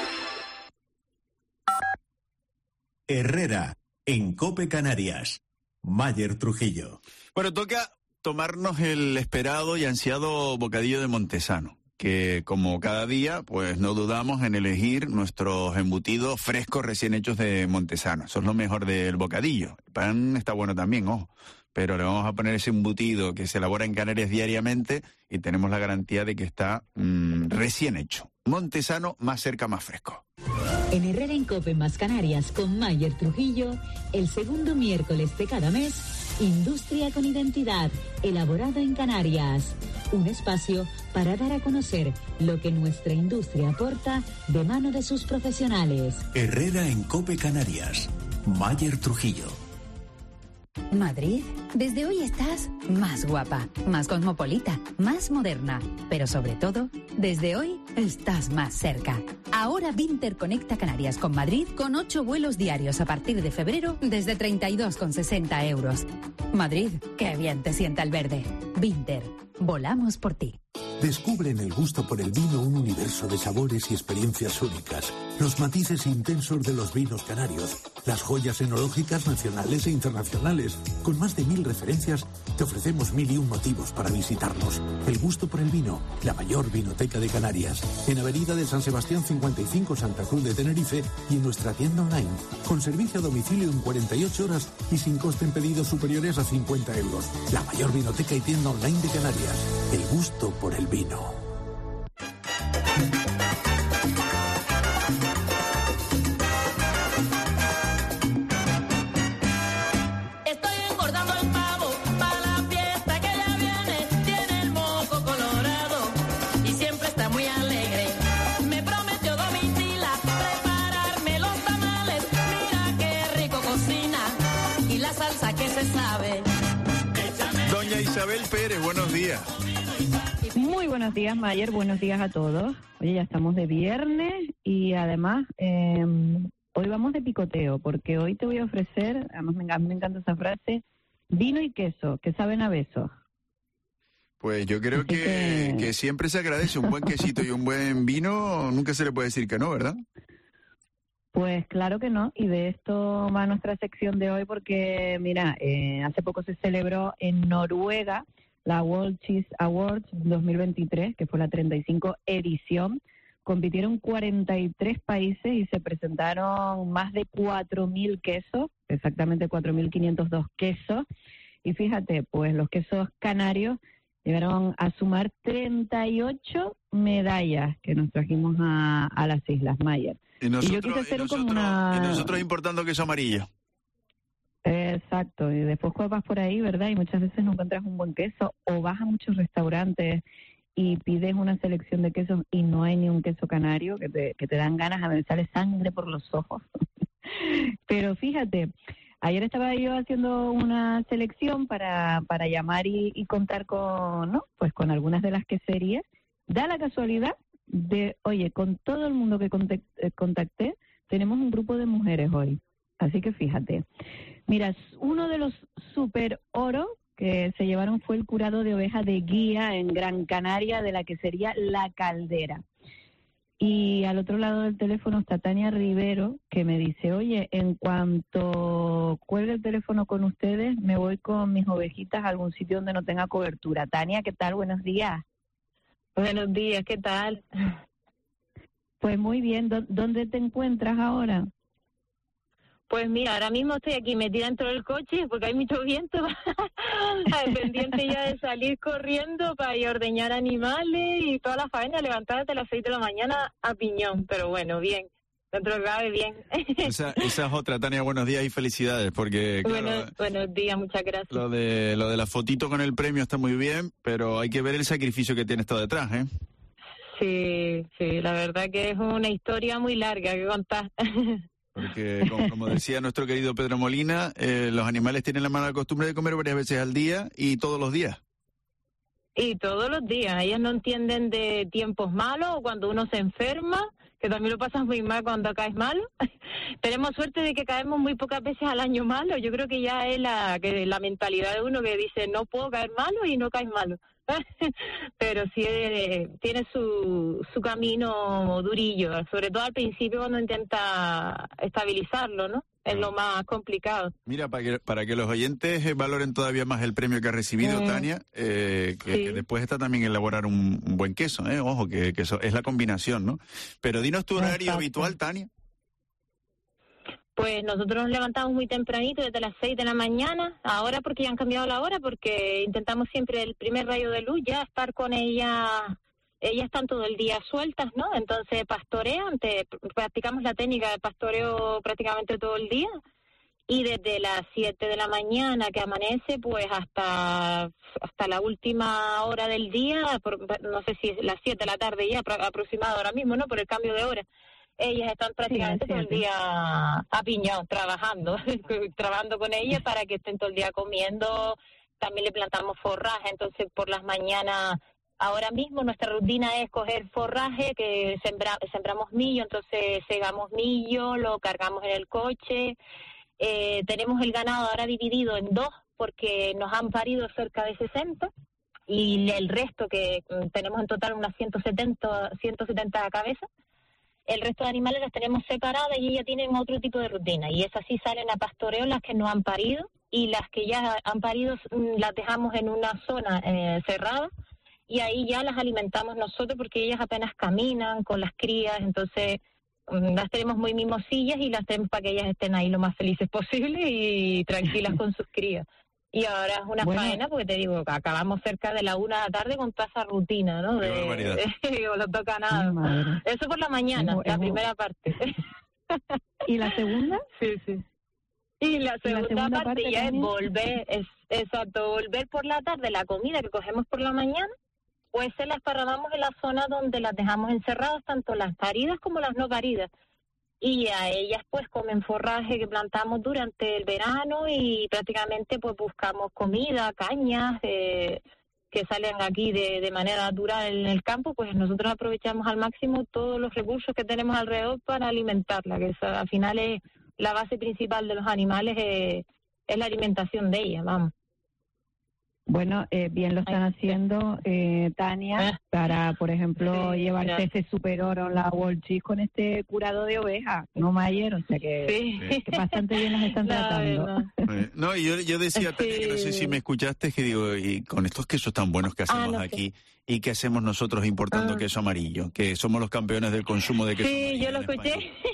Herrera, en COPE Canarias. Mayer Trujillo. Bueno, toca tomarnos el esperado y ansiado bocadillo de Montesano, que como cada día, pues no dudamos en elegir nuestros embutidos frescos recién hechos de Montesano. Eso es lo mejor del bocadillo. El pan está bueno también, ojo. Pero le vamos a poner ese embutido que se elabora en Canarias diariamente y tenemos la garantía de que está mmm, recién hecho. Montesano, más cerca, más fresco. En Herrera en Cope más Canarias con Mayer Trujillo, el segundo miércoles de cada mes, Industria con Identidad, elaborado en Canarias. Un espacio para dar a conocer lo que nuestra industria aporta de mano de sus profesionales. Herrera en Cope Canarias, Mayer Trujillo. Madrid, desde hoy estás más guapa, más cosmopolita, más moderna, pero sobre todo, desde hoy estás más cerca. Ahora Vinter conecta Canarias con Madrid con ocho vuelos diarios a partir de febrero desde treinta y dos con sesenta euros. Madrid, qué bien te sienta el verde. Vinter, volamos por ti. Descubre en el gusto por el vino un universo de sabores y experiencias únicas. Los matices intensos de los vinos canarios, las joyas enológicas nacionales e internacionales. Con más de mil referencias, te ofrecemos mil y un motivos para visitarnos. El gusto por el vino, la mayor vinoteca de Canarias. En Avenida de San Sebastián cincuenta y cinco, Santa Cruz de Tenerife, y en nuestra tienda online. Con servicio a domicilio en cuarenta y ocho horas y sin coste en pedidos superiores a cincuenta euros. La mayor vinoteca y tienda online de Canarias. El gusto por el vino. Estoy engordando el pavo para la fiesta que ya viene. Tiene el moco colorado y siempre está muy alegre. Me prometió Domitila prepararme los tamales. Mira qué rico cocina y la salsa que se sabe. Doña Isabel Pérez, buenos días. Muy buenos días, Mayer. Buenos días a todos. Oye, ya estamos de viernes y además eh, hoy vamos de picoteo porque hoy te voy a ofrecer, además me, me encanta esa frase, vino y queso, que saben a besos. Pues yo creo que, que... que siempre se agradece un buen quesito y un buen vino, nunca se le puede decir que no, ¿verdad? Pues claro que no, y de esto va nuestra sección de hoy porque, mira, eh, hace poco se celebró en Noruega la World Cheese Awards dos mil veintitrés, que fue la treinta y cinco edición. Compitieron cuarenta y tres países y se presentaron más de cuatro mil quesos, exactamente cuatro mil quinientos dos quesos. Y fíjate, pues los quesos canarios llegaron a sumar treinta y ocho medallas que nos trajimos a, a las Islas Mayer. Y nosotros, y yo quise hacer y nosotros, como una... y nosotros importando queso amarillo. Exacto, y después vas por ahí, ¿verdad? Y muchas veces no encuentras un buen queso o vas a muchos restaurantes y pides una selección de quesos y no hay ni un queso canario, que te, que te dan ganas, a ver, sale sangre por los ojos. Pero fíjate, ayer estaba yo haciendo una selección para, para llamar y, y contar con, ¿no? Pues con algunas de las queserías. Da la casualidad de, oye, con todo el mundo que contacté, contacté tenemos un grupo de mujeres hoy. Así que fíjate. Mira, uno de los super oro que se llevaron fue el curado de oveja de guía en Gran Canaria de la quesería La Caldera. Y al otro lado del teléfono está Tania Rivero, que me dice, oye, en cuanto cuelgue el teléfono con ustedes, me voy con mis ovejitas a algún sitio donde no tenga cobertura. Tania, ¿qué tal? Buenos días. Buenos días, ¿qué tal? Pues muy bien. ¿Dónde te encuentras ahora? Pues mira, ahora mismo estoy aquí metida dentro del coche porque hay mucho viento, pendiente ya de salir corriendo para ir a ordeñar animales y toda la faena, levantar desde las seis de la mañana a piñón, pero bueno, bien, dentro del cabe bien. Esa, esa es otra, Tania, buenos días y felicidades, porque claro, bueno, buenos días, muchas gracias. Lo de, lo de la fotito con el premio está muy bien, pero hay que ver el sacrificio que tiene esto detrás, ¿eh? Sí, sí, la verdad que es una historia muy larga que contar. Porque, como, como decía nuestro querido Pedro Molina, eh, los animales tienen la mala costumbre de comer varias veces al día y todos los días. Y todos los días. Ellos no entienden de tiempos malos o cuando uno se enferma, que también lo pasas muy mal cuando caes malo. Tenemos suerte de que caemos muy pocas veces al año malo. Yo creo que ya es la, que la mentalidad de uno que dice, no puedo caer malo y no caes malo. pero sí eh, tiene su, su camino durillo, sobre todo al principio cuando intenta estabilizarlo, ¿no? Es lo más complicado. Mira, para que, para que los oyentes eh, valoren todavía más el premio que ha recibido, mm. Tania, eh, que, sí. que después está también elaborar un, un buen queso, ¿eh? Ojo, que, que eso es la combinación, ¿no? Pero dinos tu horario Exacto. habitual, Tania. Pues nosotros nos levantamos muy tempranito, desde las seis de la mañana, ahora porque ya han cambiado la hora, porque intentamos siempre el primer rayo de luz ya estar con ella. Ellas están todo el día sueltas, ¿no? Entonces pastorean, te, practicamos la técnica de pastoreo prácticamente todo el día, y desde las siete de la mañana que amanece, pues hasta hasta la última hora del día, por, no sé si es las siete de la tarde ya aproximado ahora mismo, ¿no? Por el cambio de hora. Ellas están prácticamente sí, todo el día apiñados, trabajando, trabajando con ellas para que estén todo el día comiendo. También le plantamos forraje, entonces por las mañanas, ahora mismo nuestra rutina es coger forraje, que sembra, sembramos millo, entonces segamos millo, lo cargamos en el coche. Eh, tenemos el ganado ahora dividido en dos, porque nos han parido cerca de sesenta, y el resto, que tenemos en total unas ciento setenta, ciento setenta cabezas, el resto de animales las tenemos separadas y ellas tienen otro tipo de rutina, y esas sí salen a pastoreo las que no han parido, y las que ya han parido las dejamos en una zona eh, cerrada, y ahí ya las alimentamos nosotros, porque ellas apenas caminan con las crías, entonces um, las tenemos muy mimosillas y las tenemos para que ellas estén ahí lo más felices posible y tranquilas con sus crías. Y ahora es una bueno, faena, porque te digo, que acabamos cerca de la una de la tarde con toda esa rutina, ¿no? De, de, o lo toca nada. Eso por la mañana, es, la es, primera parte. ¿Y la segunda? Sí, sí. Y la segunda, ¿Y la segunda parte, parte ya también? es volver, es exacto, volver por la tarde, la comida que cogemos por la mañana, pues se las paramos en la zona donde las dejamos encerradas, tanto las paridas como las no paridas. Y a ellas pues comen forraje que plantamos durante el verano, y prácticamente pues buscamos comida, cañas eh, que salen aquí de, de manera natural en el campo, pues nosotros aprovechamos al máximo todos los recursos que tenemos alrededor para alimentarla, que eso, al final es la base principal de los animales, eh, es la alimentación de ellas, vamos. Bueno, eh, bien lo están haciendo, eh, Tania, para, por ejemplo, sí, llevarse mira. ese super oro en la World Cheese con este curado de oveja, ¿no, Mayer? O sea que, sí. que bastante bien las están no, tratando. No, no y yo, yo decía, Tania, sí. que no sé si me escuchaste, que digo, y con estos quesos tan buenos que hacemos ah, no aquí, sé. ¿Y qué hacemos nosotros importando ah. queso amarillo? Que somos los campeones del consumo de queso sí, amarillo. Sí, yo lo escuché.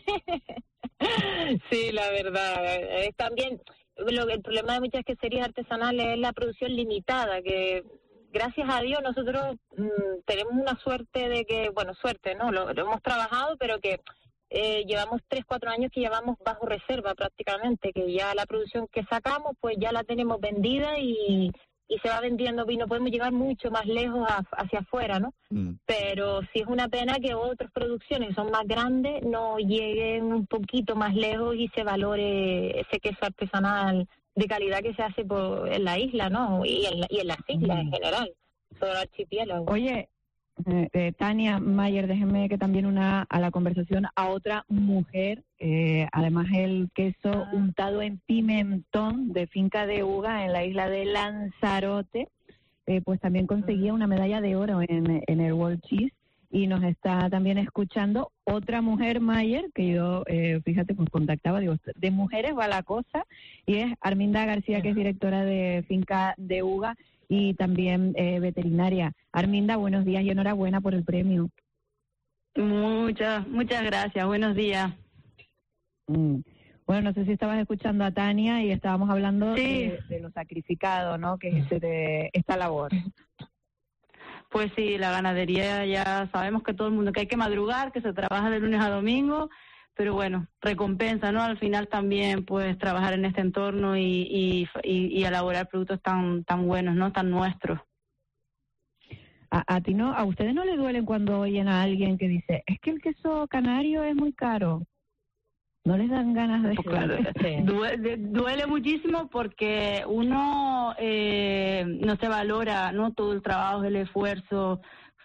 Sí, la verdad, es también... Lo, el problema de muchas queserías artesanales es la producción limitada, que gracias a Dios nosotros mmm, tenemos una suerte de que, bueno, suerte, ¿no? Lo, lo hemos trabajado, pero que eh, llevamos tres, cuatro años que llevamos bajo reserva prácticamente, que ya la producción que sacamos, pues ya la tenemos vendida y, y se va vendiendo vino. Podemos llegar mucho más lejos a, hacia afuera, ¿no? Mm. Pero sí es una pena que otras producciones que son más grandes no lleguen un poquito más lejos y se valore ese queso artesanal de calidad que se hace por, en la isla, ¿no? Y en, la, y en las islas mm. en general, todo el archipiélago. Oye, eh, eh, Tania, Mayer, déjenme que también una a la conversación a otra mujer, eh, además el queso ah. untado en pimentón de Finca de Uga en la isla de Lanzarote, eh, pues también conseguía una medalla de oro en, en el World Cheese, y nos está también escuchando otra mujer, Mayer, que yo, eh, fíjate, pues contactaba, digo, de mujeres va la cosa, y es Arminda García, que es directora de Finca de Uga y también eh, veterinaria. Arminda, buenos días y enhorabuena por el premio. Muchas, muchas gracias, buenos días. Mm. Bueno, no sé si estabas escuchando a Tania y estábamos hablando sí. de, de lo sacrificado, ¿no?, que es este de esta labor. Pues sí, la ganadería ya sabemos que todo el mundo, que hay que madrugar, que se trabaja de lunes a domingo, pero bueno, recompensa, ¿no? Al final también, pues, trabajar en este entorno y, y, y, y elaborar productos tan tan buenos, ¿no? Tan nuestros. A, a ti no, a ustedes no les duelen cuando oyen a alguien que dice, es que el queso canario es muy caro. ¿No les dan ganas de...? Pues claro, sí. duele, duele muchísimo porque uno eh, no se valora, ¿no?, todo el trabajo, el esfuerzo,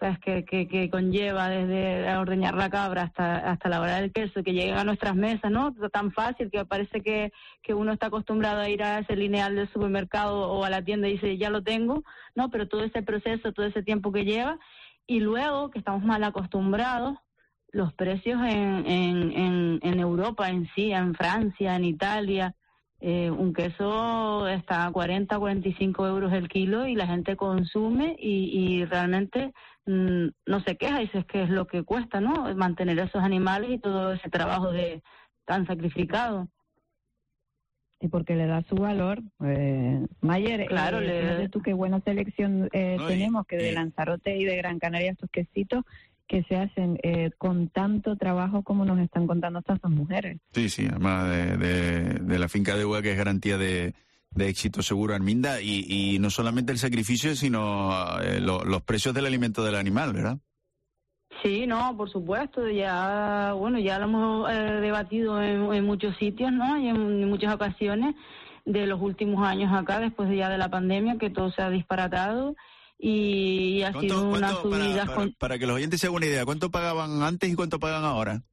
¿sabes? Que, que, que conlleva desde ordeñar la cabra hasta hasta elaborar el queso, que lleguen a nuestras mesas, ¿no? Tan fácil que parece que, que uno está acostumbrado a ir a ese lineal del supermercado o a la tienda y dice, ya lo tengo, ¿no? Pero todo ese proceso, todo ese tiempo que lleva, y luego que estamos mal acostumbrados, los precios en, en, en, en Europa en sí, en Francia, en Italia, eh, un queso está a cuarenta, cuarenta y cinco euros el kilo y la gente consume y, y realmente mmm, no se queja, dice que es lo que cuesta, ¿no? Mantener esos animales y todo ese trabajo de tan sacrificado. Y porque le da su valor. Eh, Mayer, claro, eh, le... fíjate tú qué buena selección eh, no, tenemos, y, que de y... Lanzarote y de Gran Canaria estos quesitos que se hacen eh, con tanto trabajo como nos están contando estas dos mujeres. Sí, sí, además de, de, de la finca de uva, que es garantía de, de éxito seguro, Arminda, y, y no solamente el sacrificio, sino eh, lo, los precios del alimento del animal, ¿verdad? Sí, no, por supuesto, ya, bueno, ya lo hemos eh, debatido en, en muchos sitios, ¿no? Y en, en muchas ocasiones de los últimos años acá, después de ya de la pandemia, que todo se ha disparatado. Y ha sido una subida... Para, para, con... para que los oyentes se hagan una idea, ¿cuánto pagaban antes y cuánto pagan ahora?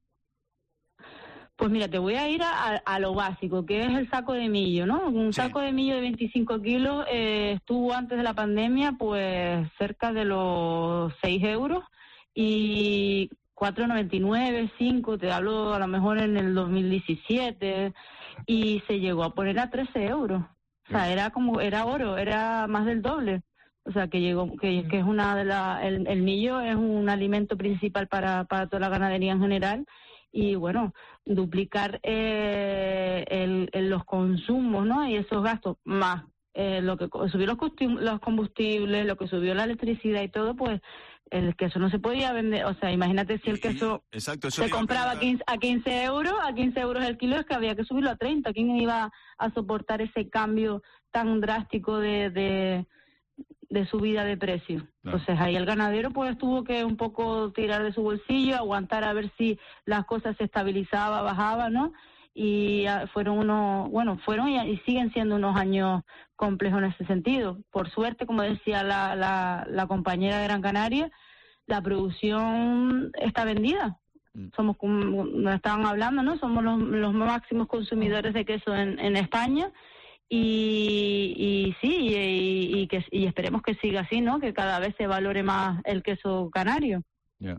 Pues mira, te voy a ir a, a lo básico, que es el saco de millo, ¿no? Un sí. saco de millo de veinticinco kilos eh, estuvo antes de la pandemia pues cerca de los seis euros y cuatro noventa y nueve, cinco, te hablo a lo mejor en el dos mil diecisiete, y se llegó a poner a trece euros. O sea, era como, era oro, era más del doble. O sea, que llegó, que, que es una de la, el, el millo es un alimento principal para, para toda la ganadería en general, y bueno, duplicar eh, el, el, los consumos, ¿no? Y esos gastos, más eh, lo que subió los, los combustibles, lo que subió la electricidad y todo, pues el queso no se podía vender. O sea, imagínate si el queso Exacto, se compraba a quince, a quince euros, a quince euros el kilo, es que había que subirlo a treinta. ¿Quién iba a soportar ese cambio tan drástico de... de de subida de precio? No. Entonces ahí el ganadero pues tuvo que un poco tirar de su bolsillo, aguantar a ver si las cosas se estabilizaban, bajaban, ¿no? Y fueron unos, bueno, fueron y, y siguen siendo unos años complejos en ese sentido. Por suerte, como decía la, la, la compañera de Gran Canaria, la producción está vendida. Mm. Somos, como nos estaban hablando, ¿no? Somos los, los máximos consumidores de queso en, en España. Y, y sí, y, y que y esperemos que siga así, ¿no? Que cada vez se valore más el queso canario. Yeah.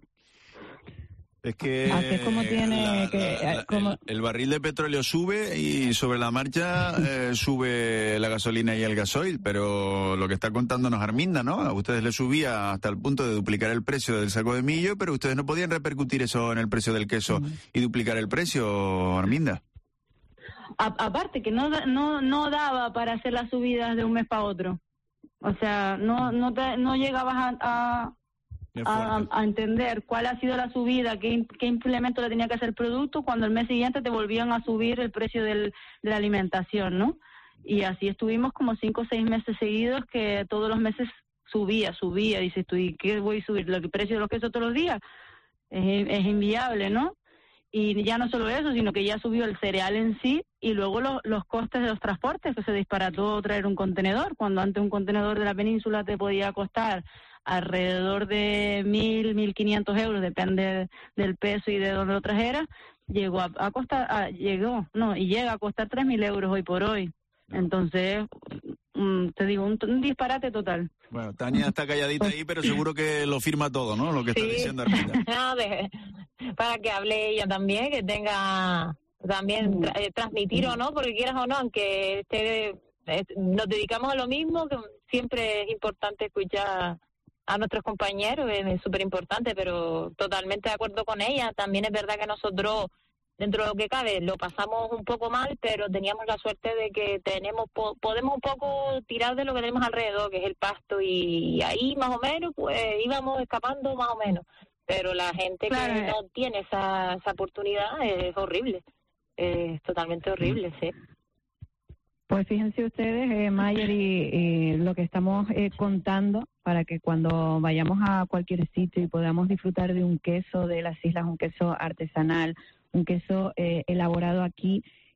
Es que, así es como tiene la, que la, la, como... El, el barril de petróleo sube y sobre la marcha eh, sube la gasolina y el gasoil, pero lo que está contándonos Arminda, ¿no? A ustedes les subía hasta el punto de duplicar el precio del saco de millo, pero ustedes no podían repercutir eso en el precio del queso mm. y duplicar el precio, Arminda. A, aparte que no no no daba para hacer las subidas de un mes para otro, o sea, no no te, no llegabas a a, a a entender cuál ha sido la subida, qué, qué implemento le tenía que hacer el producto, cuando el mes siguiente te volvían a subir el precio del, de la alimentación, ¿no? Y así estuvimos como cinco o seis meses seguidos, que todos los meses subía, subía, dices tú, ¿y qué voy a subir? ¿El precio de los quesos todos los días? Es, es inviable, ¿no? Y ya no solo eso, sino que ya subió el cereal en sí, y luego lo, los costes de los transportes, que se disparató traer un contenedor, cuando antes un contenedor de la península te podía costar alrededor de mil, mil quinientos euros, depende del peso y de dónde lo trajeras, llegó a, a costar, a, llegó, no, y llega a costar tres mil euros hoy por hoy. Entonces, um, te digo, un, un disparate total. Bueno, Tania está calladita ahí, pero seguro que lo firma todo, ¿no? Lo que sí. está diciendo Arminda. No, de, para que hable ella también, que tenga también tra eh, transmitir o no, porque quieras o no, aunque esté, eh, nos dedicamos a lo mismo, que siempre es importante escuchar a nuestros compañeros, es súper importante, pero totalmente de acuerdo con ella. También es verdad que nosotros, dentro de lo que cabe, lo pasamos un poco mal, pero teníamos la suerte de que tenemos po podemos un poco tirar de lo que tenemos alrededor, que es el pasto, y, y ahí más o menos pues íbamos escapando más o menos. Pero la gente claro. que no tiene esa, esa oportunidad es horrible, es totalmente horrible, sí. Pues fíjense ustedes, eh, Mayer, y, y lo que estamos eh, contando, para que cuando vayamos a cualquier sitio y podamos disfrutar de un queso de las islas, un queso artesanal, un queso eh, elaborado aquí,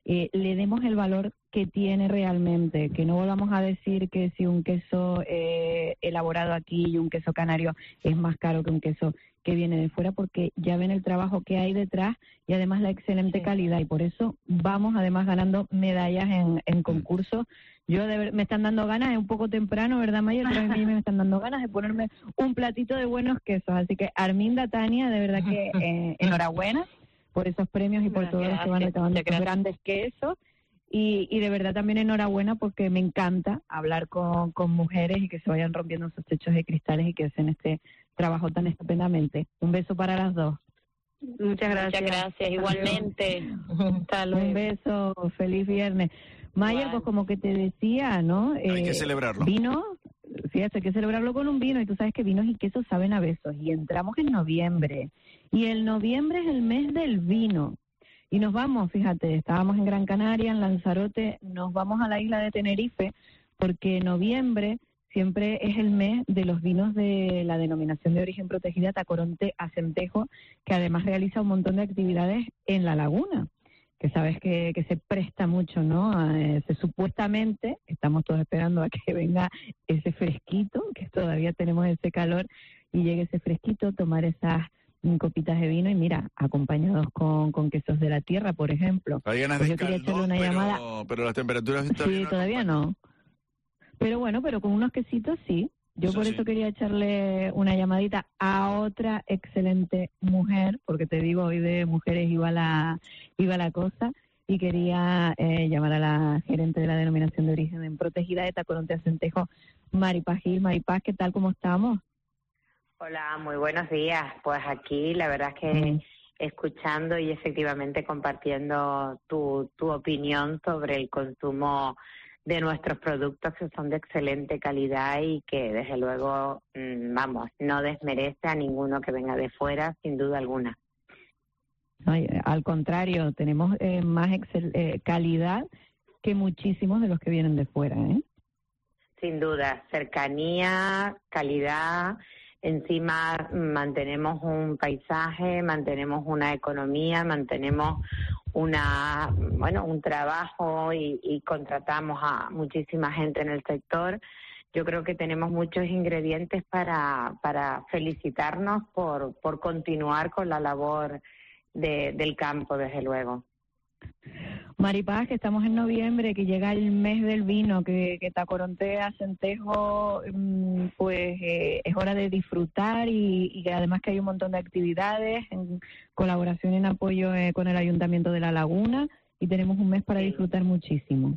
eh, le demos el valor que tiene realmente, que no volvamos a decir que si un queso eh, elaborado aquí y un queso canario es más caro que un queso que viene de fuera, porque ya ven el trabajo que hay detrás y además la excelente calidad, y por eso vamos además ganando medallas en, en concursos. Yo de ver, me están dando ganas, es un poco temprano, ¿verdad, Mayer? Pero a mí me están dando ganas de ponerme un platito de buenos quesos, así que Arminda, Tania, de verdad que eh, enhorabuena por esos premios y por todos los que van recabando estos grandes quesos. Y, y de verdad también enhorabuena porque me encanta hablar con, con mujeres y que se vayan rompiendo esos techos de cristales y que hacen este trabajo tan estupendamente. Un beso para las dos. Muchas gracias. Muchas gracias, igualmente. Hasta luego. Un beso, feliz viernes. Mayer, pues como que te decía, ¿no? Hay Eh, que celebrarlo. Vino, fíjate, hay que celebrarlo con un vino, y tú sabes que vinos y quesos saben a besos, y entramos en noviembre, y el noviembre es el mes del vino. Y nos vamos, fíjate, estábamos en Gran Canaria, en Lanzarote, nos vamos a la isla de Tenerife, porque noviembre siempre es el mes de los vinos de la denominación de origen protegida Tacoronte Acentejo, que además realiza un montón de actividades en la laguna, que sabes que, que se presta mucho, ¿no? A ese, supuestamente, estamos todos esperando a que venga ese fresquito, que todavía tenemos ese calor, y llegue ese fresquito, tomar esas copitas de vino y mira, acompañados con, con quesos de la tierra, por ejemplo. Hay ganas Pues de yo quería calor, echarle una pero, llamada. pero las temperaturas están Sí, todavía no. Pero bueno, pero con unos quesitos sí. Yo Eso por sí. eso quería echarle una llamadita a otra excelente mujer, porque te digo, hoy de mujeres iba la, iba la cosa, y quería eh, llamar a la gerente de la denominación de origen protegida de Tacoronte Acentejo, Maripaz Gil. Maripaz, ¿qué tal? ¿Cómo estamos? Hola, muy buenos días. Pues aquí la verdad es que Mm. escuchando y efectivamente compartiendo tu, tu opinión sobre el consumo de nuestros productos, que son de excelente calidad y que desde luego, mm, vamos, no desmerece a ninguno que venga de fuera, sin duda alguna. Ay, al contrario, tenemos eh, más excel- eh, calidad que muchísimos de los que vienen de fuera, ¿eh? Sin duda, cercanía, calidad. Encima mantenemos un paisaje, mantenemos una economía, mantenemos una, bueno, un trabajo y, y contratamos a muchísima gente en el sector. Yo creo que tenemos muchos ingredientes para, para felicitarnos por, por continuar con la labor de, del campo, desde luego. Maripaz, que estamos en noviembre, que llega el mes del vino, que, que Tacoronte Acentejo, mm, pues eh, es hora de disfrutar y, y que además que hay un montón de actividades en colaboración y en apoyo eh, con el Ayuntamiento de La Laguna, y tenemos un mes para disfrutar muchísimo.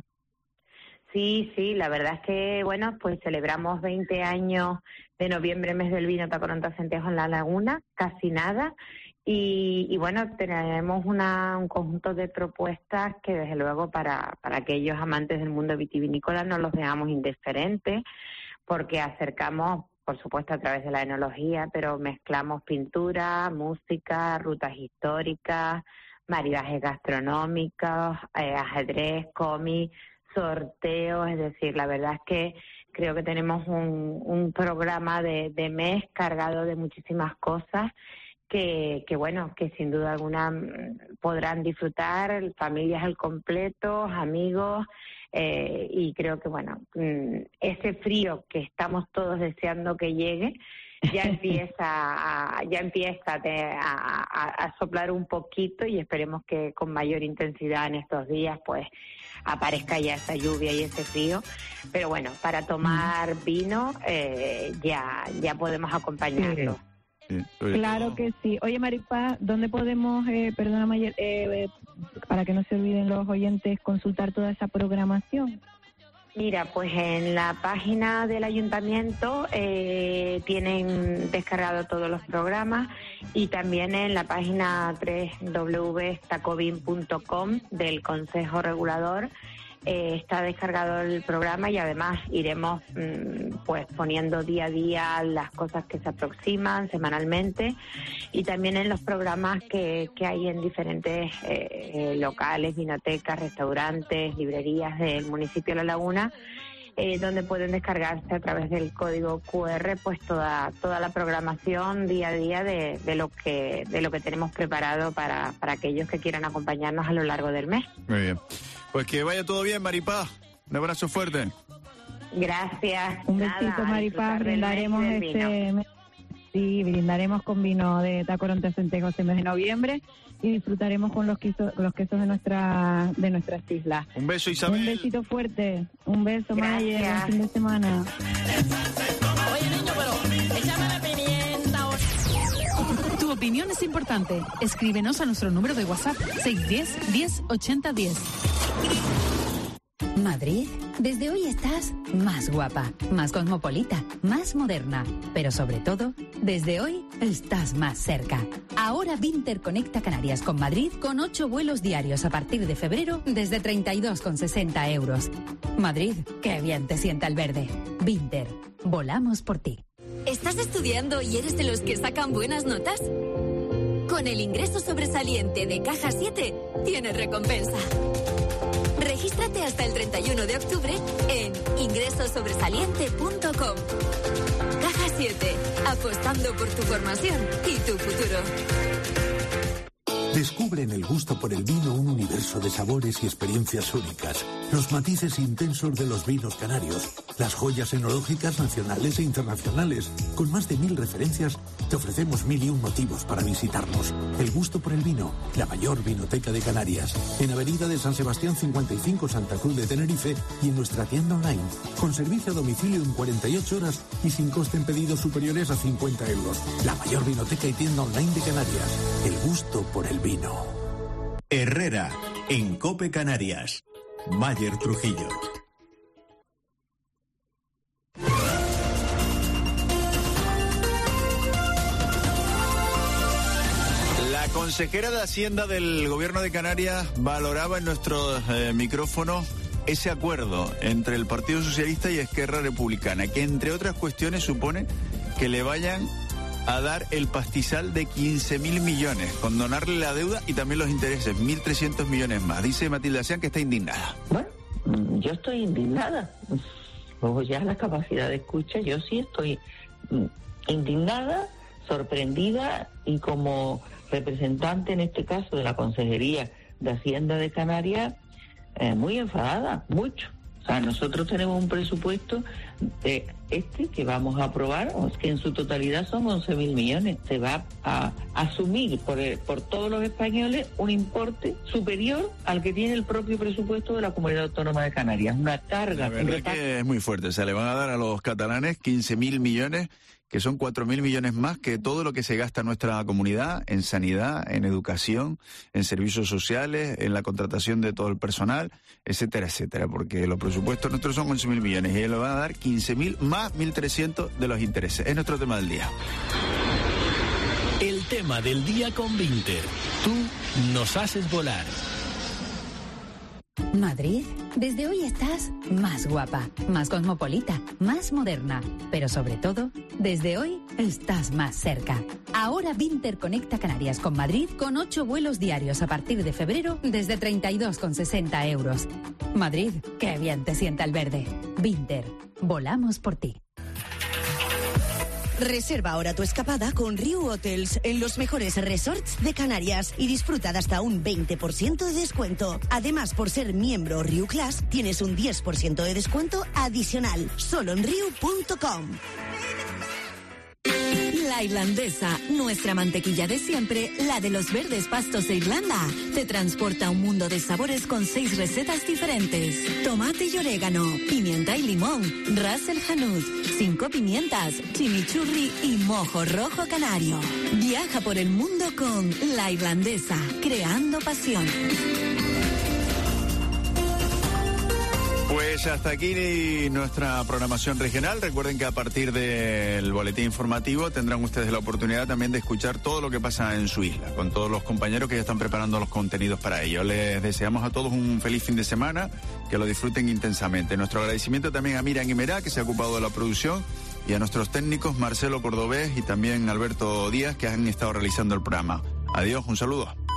Sí, sí, la verdad es que, bueno, pues celebramos veinte años de noviembre, mes del vino Tacoronte Acentejo en La Laguna, casi nada. Y, y bueno, tenemos una, un conjunto de propuestas que desde luego para, para aquellos amantes del mundo vitivinícola no los dejamos indiferentes, porque acercamos, por supuesto, a través de la enología, pero mezclamos pintura, música, rutas históricas, maridajes gastronómicos, eh, ajedrez, cómic, sorteos, es decir, la verdad es que creo que tenemos un, un programa de, de mes cargado de muchísimas cosas que, que bueno, que sin duda alguna podrán disfrutar, familias al completo, amigos, eh, y creo que bueno, ese frío que estamos todos deseando que llegue, ya empieza a, ya empieza a, a, a soplar un poquito, y esperemos que con mayor intensidad en estos días pues aparezca ya esa lluvia y ese frío, pero bueno, para tomar vino eh, ya, ya podemos acompañarlo. Sí. Sí, claro que sí. Oye, Maripaz, ¿dónde podemos, eh, perdona Mayer, eh, eh, para que no se olviden los oyentes, consultar toda esa programación? Mira, pues en la página del ayuntamiento eh, tienen descargado todos los programas, y también en la página doble u doble u doble u punto tacovin punto com del Consejo Regulador eh, está descargado el programa, y además iremos mmm, pues poniendo día a día las cosas que se aproximan semanalmente, y también en los programas que, que hay en diferentes eh, locales, vinotecas, restaurantes, librerías del municipio de La Laguna. eh, donde pueden descargarse a través del código cu erre pues toda toda la programación día a día de, de lo que de lo que tenemos preparado para, para aquellos que quieran acompañarnos a lo largo del mes. Muy bien. Pues que vaya todo bien, Maripaz. Un abrazo fuerte. Gracias. Un besito, Nada, Maripaz. Brindaremos este mes, sí, brindaremos con vino de Tacoronte Centejo este mes de noviembre y disfrutaremos con los quesos, los quesos de nuestra de nuestras islas. Un beso, Isabel. Un besito fuerte. Un beso, Mayer. Buen fin de semana. Oye, niño, pero échame la pimienta. Tu opinión es importante. Escríbenos a nuestro número de WhatsApp seis uno cero, diez, ochenta, diez. Madrid, desde hoy estás más guapa, más cosmopolita, más moderna, pero sobre todo, desde hoy estás más cerca. Ahora Vinter conecta Canarias con Madrid con ocho vuelos diarios a partir de febrero desde treinta y dos con sesenta euros. Madrid, qué bien te sienta el verde. Vinter, volamos por ti. ¿Estás estudiando y eres de los que sacan buenas notas? Con el ingreso sobresaliente de Caja siete, tienes recompensa. Regístrate hasta el treinta y uno de octubre en ingreso sobresaliente punto com. Caja siete, apostando por tu formación y tu futuro. Descubre en el gusto por el vino un universo de sabores y experiencias únicas. Los matices intensos de los vinos canarios, las joyas enológicas nacionales e internacionales. Con más de mil referencias, te ofrecemos mil y un motivos para visitarnos. El gusto por el vino, la mayor vinoteca de Canarias. En Avenida de San Sebastián cincuenta y cinco, Santa Cruz de Tenerife, y en nuestra tienda online. Con servicio a domicilio en cuarenta y ocho horas y sin coste en pedidos superiores a cincuenta euros. La mayor vinoteca y tienda online de Canarias. El gusto por el vino. Herrera, en COPE Canarias. Mayer Trujillo. La consejera de Hacienda del Gobierno de Canarias valoraba en nuestros eh, micrófonos ese acuerdo entre el Partido Socialista y Esquerra Republicana, que entre otras cuestiones supone que le vayan a dar el pastizal de quince mil millones, condonarle la deuda y también los intereses, mil trescientos millones más. Dice Matilde Asián que está indignada. Bueno, yo estoy indignada. Luego ya la capacidad de escucha, yo sí estoy indignada, sorprendida y como representante en este caso de la Consejería de Hacienda de Canarias, eh, muy enfadada, mucho. O sea, nosotros tenemos un presupuesto de este que vamos a aprobar, o es que en su totalidad son once mil millones. Se va a asumir por, el, por todos los españoles un importe superior al que tiene el propio presupuesto de la Comunidad Autónoma de Canarias. Una carga. La verdad es que es muy fuerte. O sea, le van a dar a los catalanes quince mil millones, que son cuatro mil millones más que todo lo que se gasta en nuestra comunidad, en sanidad, en educación, en servicios sociales, en la contratación de todo el personal, etcétera, etcétera, porque los presupuestos nuestros son once mil millones y ellos le van a dar quince mil más mil trescientos de los intereses. Es nuestro tema del día. El tema del día con Vinter. Tú nos haces volar. Madrid, desde hoy estás más guapa, más cosmopolita, más moderna, pero sobre todo, desde hoy estás más cerca. Ahora Vinter conecta Canarias con Madrid con ocho vuelos diarios a partir de febrero desde treinta y dos con sesenta euros. Madrid, qué bien te sienta el verde. Vinter, volamos por ti. Reserva ahora tu escapada con Riu Hotels en los mejores resorts de Canarias y disfruta de hasta un veinte por ciento de descuento. Además, por ser miembro Riu Class, tienes un diez por ciento de descuento adicional, solo en riu punto com. La Irlandesa, nuestra mantequilla de siempre, la de los verdes pastos de Irlanda, te transporta a un mundo de sabores con seis recetas diferentes. Tomate y orégano, pimienta y limón, ras el hanout, cinco pimientas, chimichurri y mojo rojo canario. Viaja por el mundo con La Irlandesa, creando pasión. Pues hasta aquí nuestra programación regional. Recuerden que a partir del boletín informativo tendrán ustedes la oportunidad también de escuchar todo lo que pasa en su isla, con todos los compañeros que ya están preparando los contenidos para ello. Les deseamos a todos un feliz fin de semana, que lo disfruten intensamente. Nuestro agradecimiento también a Miriam Imerá, que se ha ocupado de la producción, y a nuestros técnicos Marcelo Cordobés y también Alberto Díaz, que han estado realizando el programa. Adiós, un saludo.